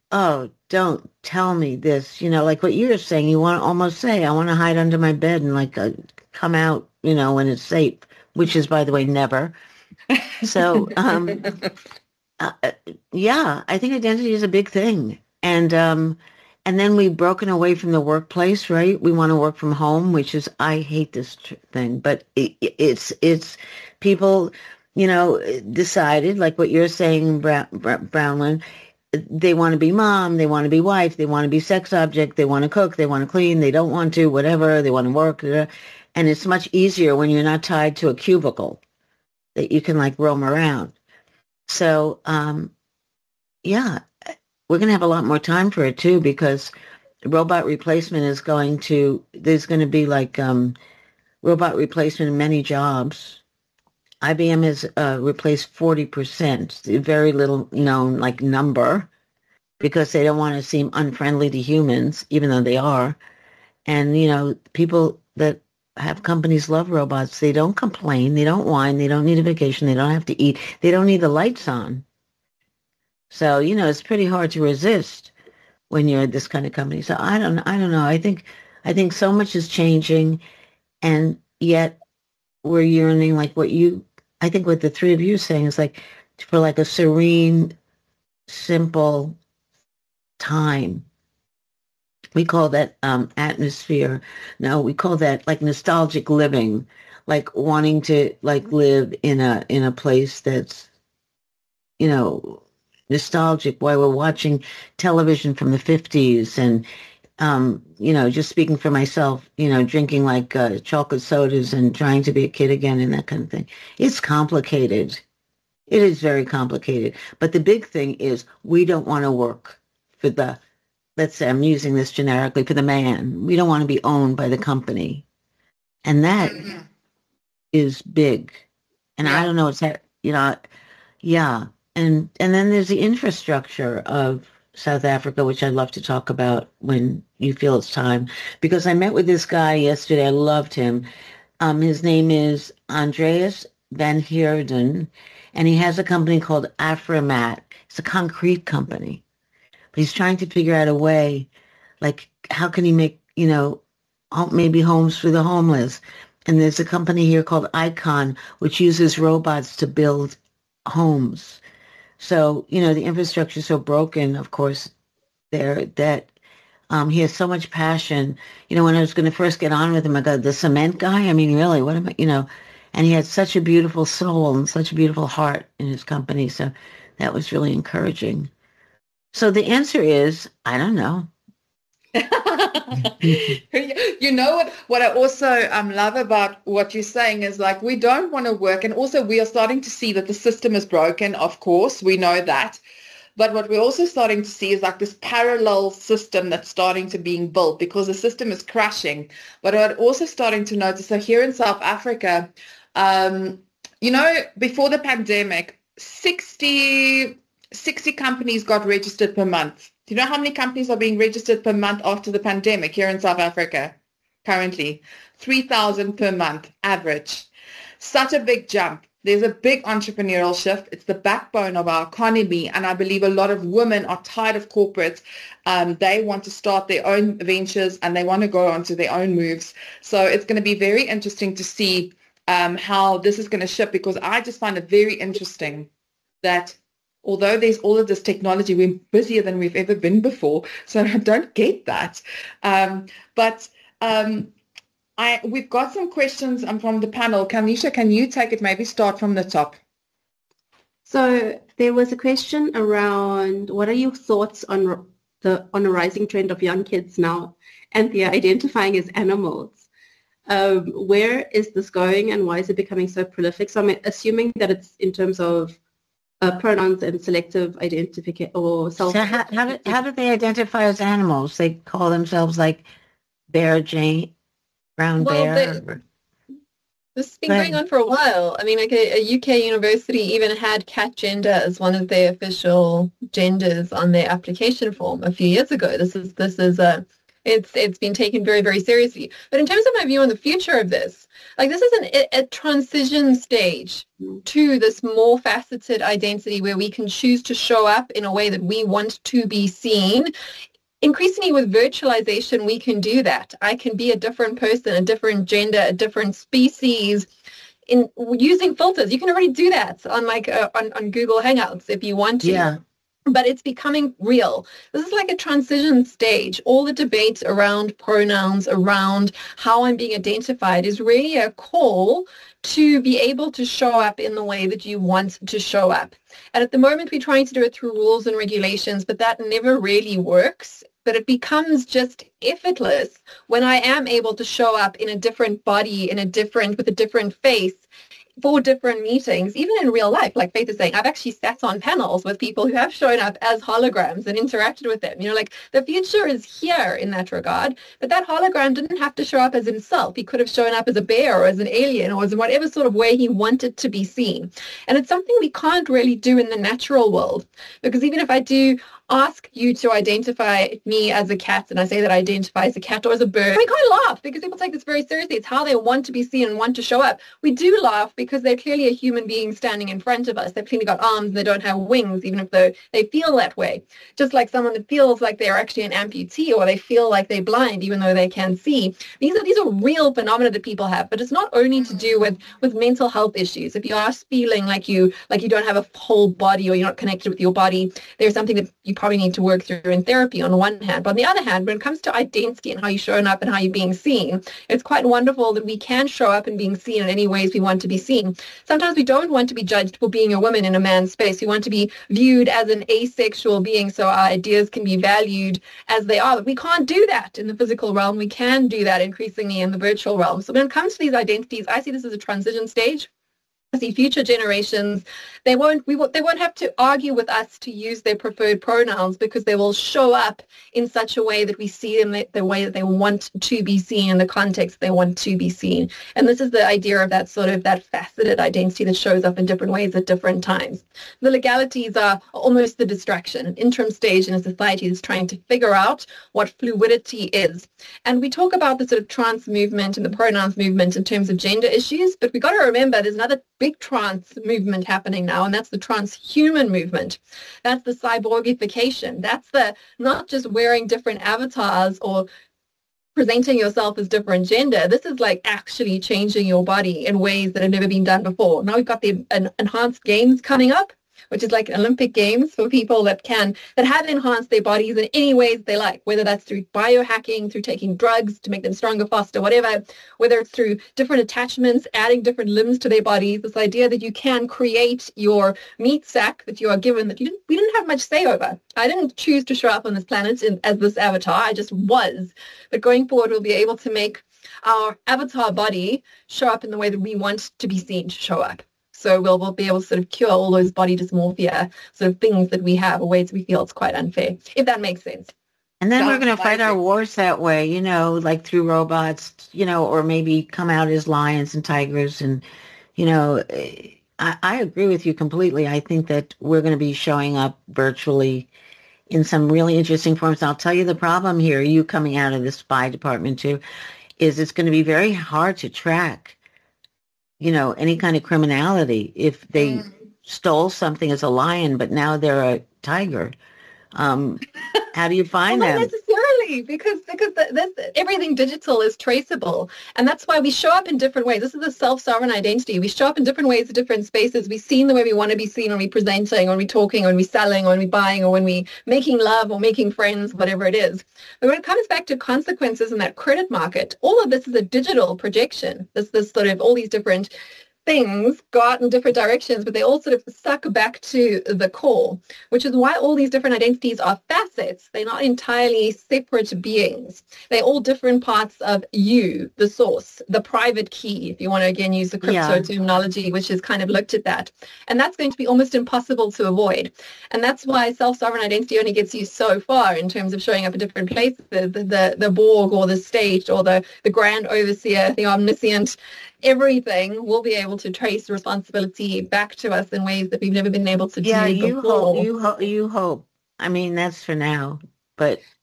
oh, don't tell me this. You know, like what you're saying, you want to almost say, I want to hide under my bed and like uh, come out, you know, when it's safe, which is, by the way, never. So, um, uh, uh, yeah, I think identity is a big thing. And, um, and then we've broken away from the workplace, right? We want to work from home, which is, I hate this tr- thing, but it, it's, it's people, you know, decided, like what you're saying, Brown, Brownland, they want to be mom, they want to be wife, they want to be sex object, they want to cook, they want to clean, they don't want to, whatever, they want to work. And it's much easier when you're not tied to a cubicle that you can like roam around. So, um, yeah, we're going to have a lot more time for it too, because robot replacement is going to, there's going to be like um, robot replacement in many jobs. I B M has uh, replaced forty percent, very little known like number, because they don't want to seem unfriendly to humans, even though they are. And, you know, people that have companies love robots. They don't complain. They don't whine. They don't need a vacation. They don't have to eat. They don't need the lights on. So, you know, it's pretty hard to resist when you're at this kind of company. So I don't, I don't know. I think, I think so much is changing, and yet we're yearning, like what you, I think what the three of you are saying is like, for like a serene, simple time. We call that um, atmosphere. No, we call that like nostalgic living, like wanting to like live in a in a place that's, you know, nostalgic while we're watching television from the fifties, and um, you know, just speaking for myself, you know, drinking like uh, chocolate sodas and trying to be a kid again and that kind of thing. It's complicated. It is very complicated. But the big thing is we don't want to work for the, let's say, I'm using this generically, for the man. We don't want to be owned by the company. And that mm-hmm. is big. And yeah. I don't know, it's, you know, yeah. And and then there's the infrastructure of South Africa, which I'd love to talk about when you feel it's time. Because I met with this guy yesterday. I loved him. Um, his name is Andreas Van Heerden, and he has a company called Aframat. It's a concrete company. But he's trying to figure out a way, like, how can he make, you know, maybe homes for the homeless. And there's a company here called Icon, which uses robots to build homes. So, you know, the infrastructure is so broken, of course, there that um, he has so much passion. You know, when I was going to first get on with him, I go, the cement guy? I mean, really, what am I, you know? And he had such a beautiful soul and such a beautiful heart in his company. So that was really encouraging. So the answer is, I don't know. You know what what I also um, love about what you're saying is, like, we don't want to work, and also we are starting to see that the system is broken. Of course, we know that, but what we're also starting to see is like this parallel system that's starting to being built, because the system is crashing. But I'm also starting to notice, so here in South Africa, um, you know, before the pandemic, sixty, sixty companies got registered per month. Do you know how many companies are being registered per month after the pandemic here in South Africa currently? three thousand per month average. Such a big jump. There's a big entrepreneurial shift. It's the backbone of our economy. And I believe a lot of women are tired of corporate. Um, they want to start their own ventures and they want to go on to their own moves. So it's going to be very interesting to see um, how this is going to shift, because I just find it very interesting that although there's all of this technology, we're busier than we've ever been before. So I don't get that. Um, but um, I, we've got some questions um, from the panel. Kanisha, can you take it? Maybe start from the top. So there was a question around, what are your thoughts on the on a rising trend of young kids now and they're identifying as animals? Um, where is this going and why is it becoming so prolific? So I'm assuming that it's in terms of Uh, pronouns and selective identification or self. So how, how, do, how do they identify as animals? They call themselves like Bear Jane, Brown well, Bear? They, this has been going on for a while. I mean, like a, a U K university even had cat gender as one of their official genders on their application form a few years ago. This is this is a It's it's been taken very, very seriously. But in terms of my view on the future of this, like this is an, a, a transition stage to this more faceted identity where we can choose to show up in a way that we want to be seen. Increasingly with virtualization, we can do that. I can be a different person, a different gender, a different species in using filters. You can already do that on like uh, on, on Google Hangouts if you want to. Yeah. But it's becoming real. This is like a transition stage. All the debate around pronouns, around how I'm being identified is really a call to be able to show up in the way that you want to show up. And at the moment, we're trying to do it through rules and regulations, but that never really works. But it becomes just effortless when I am able to show up in a different body, in a different, with a different face, for different meetings, even in real life. Like Faith is saying, I've actually sat on panels with people who have shown up as holograms and interacted with them. You know, like the future is here in that regard, but that hologram didn't have to show up as himself. He could have shown up as a bear or as an alien or as in whatever sort of way he wanted to be seen. And it's something we can't really do in the natural world, because even if I do ask you to identify me as a cat, and I say that I identify as a cat or as a bird, we can't laugh because people take this very seriously. It's how they want to be seen and want to show up. We do laugh because they're clearly a human being standing in front of us. They've clearly got arms and they don't have wings, even if they they feel that way. Just like someone that feels like they're actually an amputee, or they feel like they're blind, even though they can see. These are these are real phenomena that people have, but it's not only to do with, with mental health issues. If you are feeling like you like you don't have a whole body or you're not connected with your body, there's something that you probably need to work through in therapy on one hand. But on the other hand, when it comes to identity and how you're showing up and how you're being seen, it's quite wonderful that we can show up and being seen in any ways we want to be seen. Sometimes we don't want to be judged for being a woman in a man's space. We want to be viewed as an asexual being so our ideas can be valued as they are. But we can't do that in the physical realm. We can do that increasingly in the virtual realm. So when it comes to these identities, I see this as a transition stage. I see future generations, they won't we won't, they won't have to argue with us to use their preferred pronouns, because they will show up in such a way that we see them the way that they want to be seen, in the context they want to be seen. And this is the idea of that sort of that faceted identity that shows up in different ways at different times. The legalities are almost the distraction, an interim stage in a society that's trying to figure out what fluidity is. And we talk about the sort of trans movement and the pronouns movement in terms of gender issues, but we got to remember there's another big trans movement happening now, and that's the transhuman movement. That's the cyborgification. That's the not just wearing different avatars or presenting yourself as different gender. This is like actually changing your body in ways that have never been done before. Now we've got the an enhanced games coming up, which is like Olympic Games for people that can, that have enhanced their bodies in any ways they like, whether that's through biohacking, through taking drugs to make them stronger, faster, whatever, whether it's through different attachments, adding different limbs to their bodies, this idea that you can create your meat sack that you are given that you didn't, we didn't have much say over. I didn't choose to show up on this planet in, as this avatar, I just was. But going forward, we'll be able to make our avatar body show up in the way that we want to be seen to show up. So we'll, we'll be able to sort of cure all those body dysmorphia sort of things that we have, or ways we feel it's quite unfair, if that makes sense. And then Sounds we're going to fight like our it. wars that way, you know, like through robots, you know, or maybe come out as lions and tigers. And, you know, I, I agree with you completely. I think that we're going to be showing up virtually in some really interesting forms. And I'll tell you the problem here, you coming out of the spy department too, is it's going to be very hard to track, you know, any kind of criminality if they mm. stole something as a lion, but now they're a tiger. Um, how do you find well, them? Not necessarily, because because the, this, everything digital is traceable, and that's why we show up in different ways. This is a self-sovereign identity. We show up in different ways, in different spaces. We're seen the way we want to be seen when we're presenting, when we're talking, when we're selling, when we're buying, or when we're making love or making friends, whatever it is. But when it comes back to consequences in that credit market, all of this is a digital projection. This this sort of all these different things go out in different directions, but they all sort of suck back to the core, which is why all these different identities are facets. They're not entirely separate beings. They're all different parts of you, the source, the private key, if you want to again use the crypto yeah. terminology, which has kind of looked at that. And that's going to be almost impossible to avoid. And that's why self-sovereign identity only gets you so far in terms of showing up at different places. The, the, the Borg or the state or the, the grand overseer, the omniscient, everything will be able to trace responsibility back to us in ways that we've never been able to yeah, do you before. Hope, you, ho- you hope. I mean, that's for now. But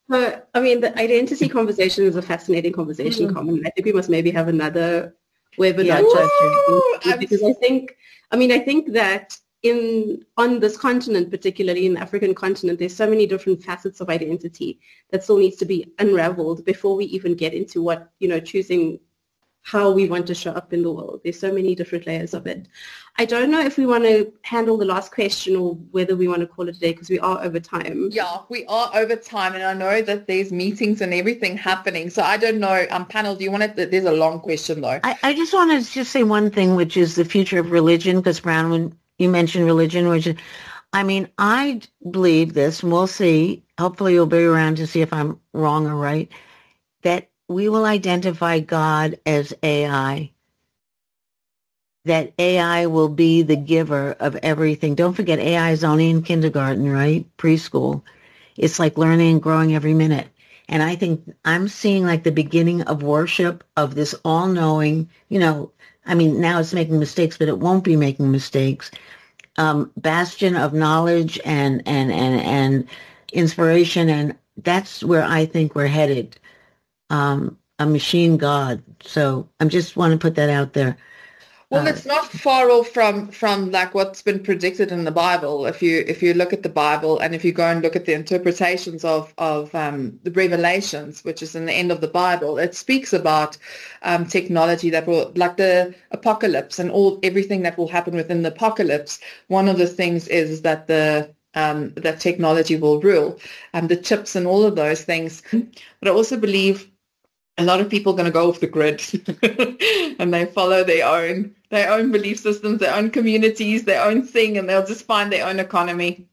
So, I mean, the identity conversation is a fascinating conversation, Mm. Common. I think we must maybe have another webinar Yeah, to- I'm because I think, I mean, I think that in on this continent, particularly in the African continent, there's so many different facets of identity that still needs to be unraveled before we even get into what, you know, choosing how we want to show up in the world. There's so many different layers of it. I don't know if we want to handle the last question or whether we want to call it a day because we are over time. Yeah, we are over time, and I know that there's meetings and everything happening. So I don't know. Um, panel, do you want to? There's a long question though. I, I just want to just say one thing, which is the future of religion, because Brown, when you mentioned religion, which is, I mean, I believe this, and we'll see. Hopefully you'll be around to see if I'm wrong or right, that we will identify God as A I, that A I will be the giver of everything. Don't forget, A I is only in kindergarten, right? Preschool. It's like learning and growing every minute. And I think I'm seeing like the beginning of worship of this all-knowing, you know, I mean, now it's making mistakes, but it won't be making mistakes. Um, bastion of knowledge and, and, and, and inspiration. And that's where I think we're headed. Um, a machine god. So I just want to put that out there. Well, Uh, it's not far off from from like what's been predicted in the Bible. If you if you look at the Bible and if you go and look at the interpretations of of um, the Revelations, which is in the end of the Bible, it speaks about um, technology that will, like the apocalypse and all everything that will happen within the apocalypse. One of the things is that the um, that technology will rule, um, the chips and all of those things. But I also believe a lot of people are going to go off the grid and they follow their own their own belief systems, their own communities, their own thing, and they'll just find their own economy.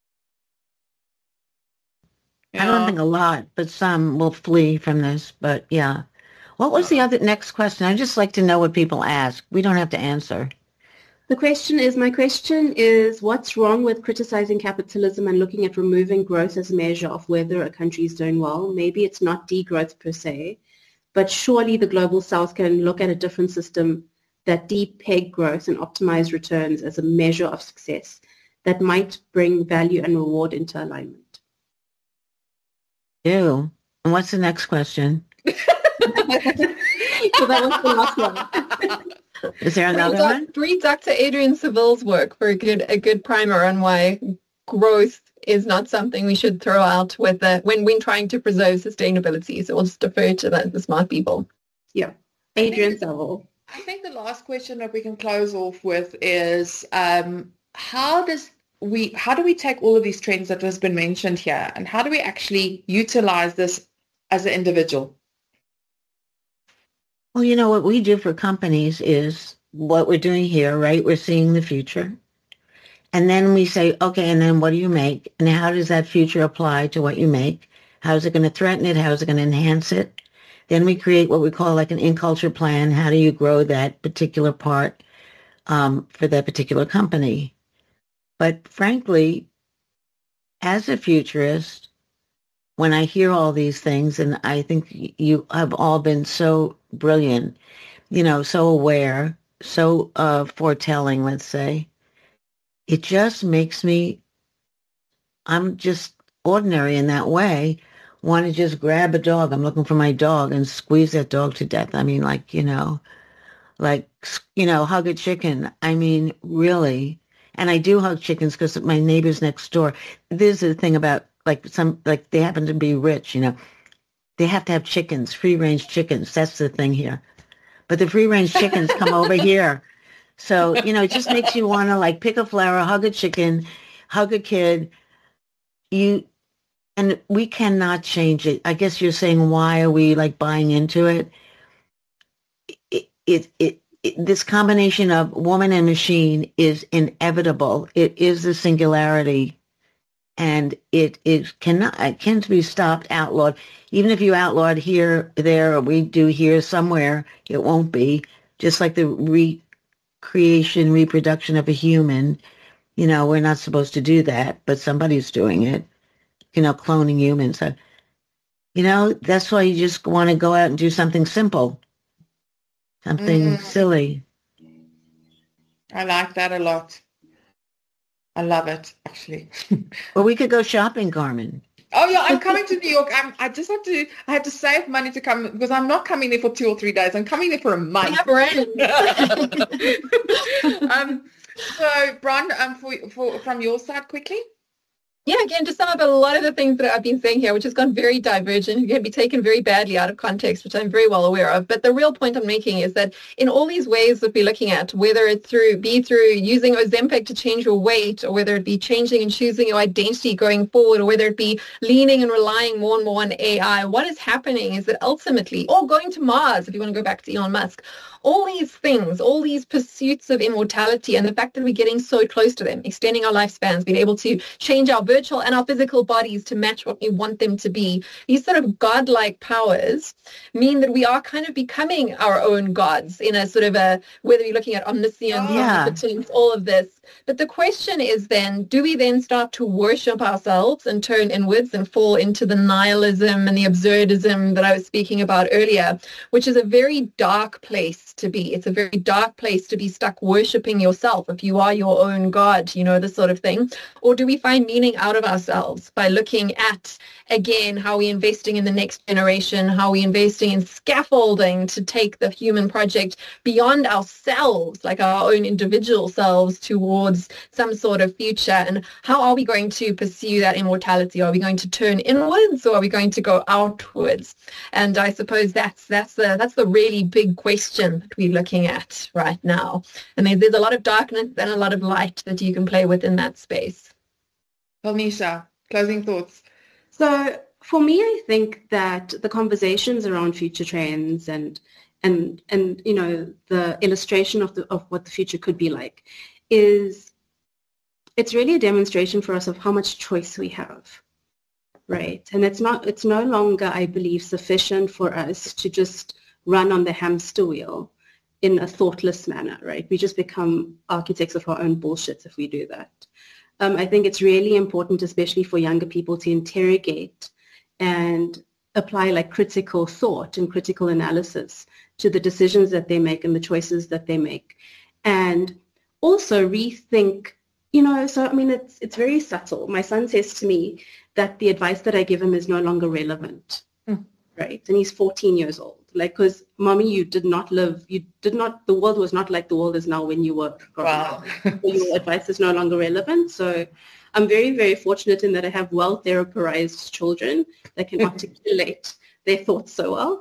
I don't Yeah. think a lot, but some will flee from this. But yeah. What was the other next question? I'd just like to know what people ask. We don't have to answer. The question is, my question is, what's wrong with criticizing capitalism and looking at removing growth as a measure of whether a country is doing well? Maybe it's not degrowth per se, but surely the global south can look at a different system that de-peg growth and optimize returns as a measure of success that might bring value and reward into alignment. Ew. And what's the next question? So that was the last one. Is there another read, one? read Doctor Adrian Seville's work for a good a good primer on why growth is not something we should throw out with the, when when trying to preserve sustainability. So we'll just defer to the, the smart people. Yeah, Adrian Seville. I think the last question that we can close off with is um, how does we how do we take all of these trends that has been mentioned here, and how do we actually utilize this as an individual? Well, you know, what we do for companies is what we're doing here, right? We're seeing the future. And then we say, okay, and then what do you make? And how does that future apply to what you make? How is it going to threaten it? How is it going to enhance it? Then we create what we call like an in-culture plan. How do you grow that particular part um, for that particular company? But frankly, as a futurist, when I hear all these things, and I think you have all been so brilliant, you know, so aware, so uh, foretelling, let's say, it just makes me, I'm just ordinary in that way, want to just grab a dog. I'm looking for my dog and squeeze that dog to death. I mean, like, you know, like, you know, hug a chicken. I mean, really. And I do hug chickens because my neighbors next door. There's a thing about like some, like they happen to be rich, you know. They have to have chickens, free-range chickens. That's the thing here. But the free-range chickens come over here. So, you know, it just makes you want to like pick a flower, hug a chicken, hug a kid. You, and we cannot change it. I guess you're saying, why are we like buying into it? It, it, it, it this combination of woman and machine is inevitable. It is the singularity. And it, it cannot, it can't be stopped, outlawed. Even if you outlawed here, there, or we do here somewhere, it won't be. Just like the recreation, reproduction of a human, you know, we're not supposed to do that, but somebody's doing it, you know, cloning humans. So, you know, that's why you just want to go out and do something simple, something Mm. silly. I like that a lot. I love it, actually. Or we could go shopping, Carmen. Oh yeah, I'm coming to New York. I'm, I just have to, I had to save money to come because I'm not coming there for two or three days. I'm coming there for a month. um, so, Bron, um, for, for, from your side, quickly. Yeah, again, to sum up a lot of the things that I've been saying here, which has gone very divergent, can be taken very badly out of context, which I'm very well aware of. But the real point I'm making is that in all these ways that we're looking at, whether it's through, be through using Ozempic to change your weight, or whether it be changing and choosing your identity going forward, or whether it be leaning and relying more and more on A I, what is happening is that ultimately, or going to Mars, if you want to go back to Elon Musk, all these things, all these pursuits of immortality and the fact that we're getting so close to them, extending our lifespans, being able to change our virtual and our physical bodies to match what we want them to be, these sort of godlike powers mean that we are kind of becoming our own gods in a sort of a, whether you're looking at omniscience, Yeah. omnipotence, all of this. But the question is then, do we then start to worship ourselves and turn inwards and fall into the nihilism and the absurdism that I was speaking about earlier, which is a very dark place to be. It's a very dark place to be stuck worshiping yourself if you are your own God, you know, this sort of thing. Or do we find meaning out of ourselves by looking at, again, how we're investing in the next generation, how we're investing in scaffolding to take the human project beyond ourselves, like our own individual selves, towards some sort of future? And how are we going to pursue that immortality? Are we going to turn inwards, or are we going to go outwards? And I suppose that's that's the that's the really big question that we're looking at right now. And there, there's a lot of darkness and a lot of light that you can play with in that space. Well, Nisha, closing thoughts. So for me, I think that the conversations around future trends and and and you know the illustration of the of what the future could be like is it's really a demonstration for us of how much choice we have, right? And it's not it's no longer, I believe, sufficient for us to just run on the hamster wheel in a thoughtless manner, right? We just become architects of our own bullshit if we do that. Um, I think it's really important, especially for younger people, to interrogate and apply like critical thought and critical analysis to the decisions that they make and the choices that they make. And also rethink, you know, so I mean, it's it's very subtle. My son says to me that the advice that I give him is no longer relevant, mm. right? And he's fourteen years old. Like, because mommy, you did not live, you did not, the world was not like the world is now when you were growing Wow. up. Your advice is no longer relevant. So I'm very, very fortunate in that I have well-therapized children that can articulate their thoughts so well.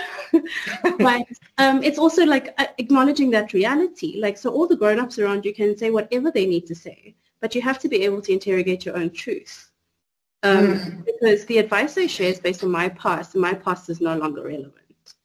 But um, it's also like uh, acknowledging that reality. Like, so all the grown-ups around you can say whatever they need to say, but you have to be able to interrogate your own truth. Um, mm. Because the advice I share is based on my past, and my past is no longer relevant.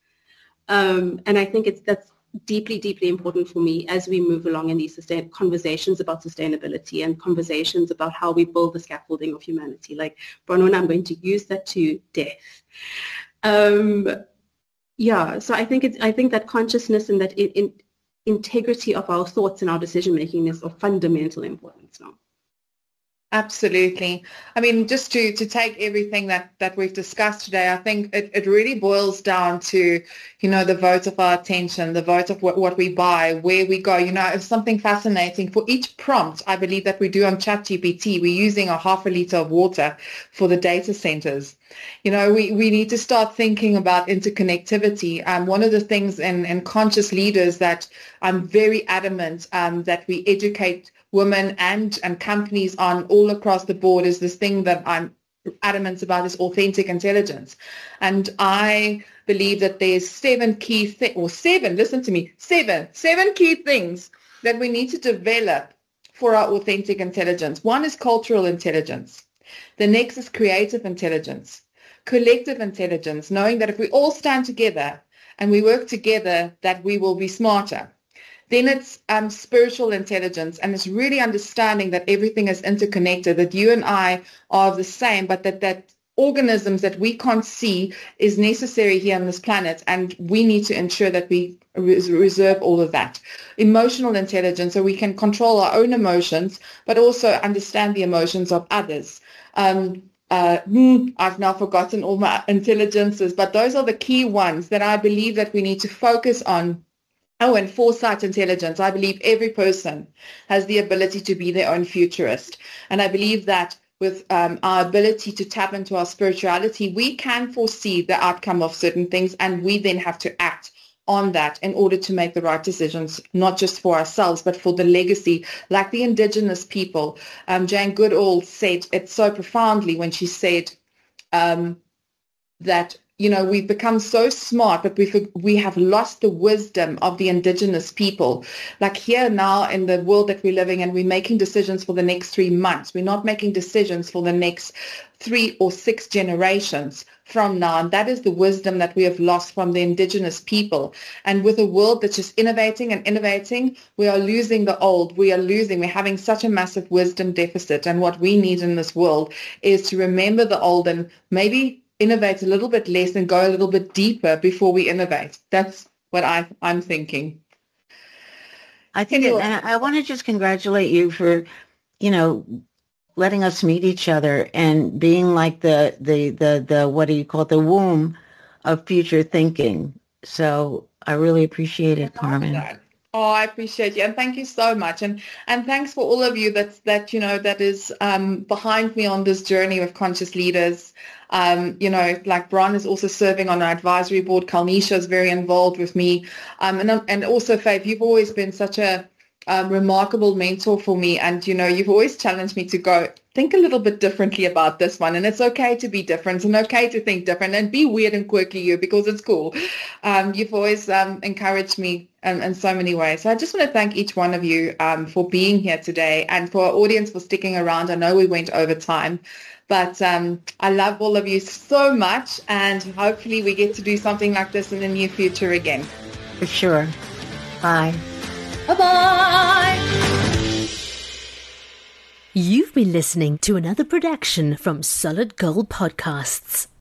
Um, and I think it's that's deeply, deeply important for me as we move along in these sustain- conversations about sustainability and conversations about how we build the scaffolding of humanity. Like, Bronwyn, I'm going to use that to death. Um, yeah, so I think it's I think that consciousness and that in, in integrity of our thoughts and our decision making is of fundamental importance now. Absolutely. I mean, just to, to take everything that, that we've discussed today, I think it, it really boils down to, you know, the vote of our attention, the vote of what, what we buy, where we go. You know, it's something fascinating. For each prompt, I believe that we do on ChatGPT, we're using a half a liter of water for the data centers. You know, we, we need to start thinking about interconnectivity. Um, one of the things in, in Conscious Leaders that I'm very adamant um, that we educate women and, and companies on all across the board is this thing that I'm adamant about is authentic intelligence. And I believe that there's seven key things, or seven, listen to me, seven, seven key things that we need to develop for our authentic intelligence. One is cultural intelligence. The next is creative intelligence, collective intelligence, knowing that if we all stand together and we work together, that we will be smarter. Then it's um, spiritual intelligence, and it's really understanding that everything is interconnected, that you and I are the same, but that, that organisms that we can't see is necessary here on this planet, and we need to ensure that we res- reserve all of that. Emotional intelligence, so we can control our own emotions, but also understand the emotions of others. Um, uh, I've now forgotten all my intelligences, but those are the key ones that I believe that we need to focus on. Oh, and foresight intelligence. I believe every person has the ability to be their own futurist. And I believe that with um, our ability to tap into our spirituality, we can foresee the outcome of certain things, and we then have to act on that in order to make the right decisions, not just for ourselves, but for the legacy. Like the Indigenous people, um, Jane Goodall said it so profoundly when she said um, that, you know, we've become so smart, but we've, we have lost the wisdom of the Indigenous people. Like here now in the world that we're living in, we're making decisions for the next three months. We're not making decisions for the next three or six generations from now. And that is the wisdom that we have lost from the Indigenous people. And with a world that's just innovating and innovating, we are losing the old. We are losing. We're having such a massive wisdom deficit. And what we need in this world is to remember the old and maybe innovate a little bit less and go a little bit deeper before we innovate. That's what I, I'm thinking. I think, it, and I want to just congratulate you for, you know, letting us meet each other and being like the, the, the, the, what do you call it, the womb of future thinking. So I really appreciate it, Carmen. That. Oh, I appreciate you. And thank you so much. And and thanks for all of you that's, that, you know, that is um, behind me on this journey with Conscious Leaders. Um, you know, like Bron is also serving on our advisory board. Kalnisha is very involved with me. Um, and, and also, Faith, you've always been such a um, remarkable mentor for me. And, you know, you've always challenged me to go think a little bit differently about this one. And it's okay to be different and okay to think different and be weird and quirky you because it's cool. Um, you've always um, encouraged me in, in so many ways. So I just want to thank each one of you um, for being here today and for our audience for sticking around. I know we went over time, but um, I love all of you so much. And hopefully we get to do something like this in the near future again. For sure. Bye. Bye-bye. You've been listening to another production from Solid Gold Podcasts.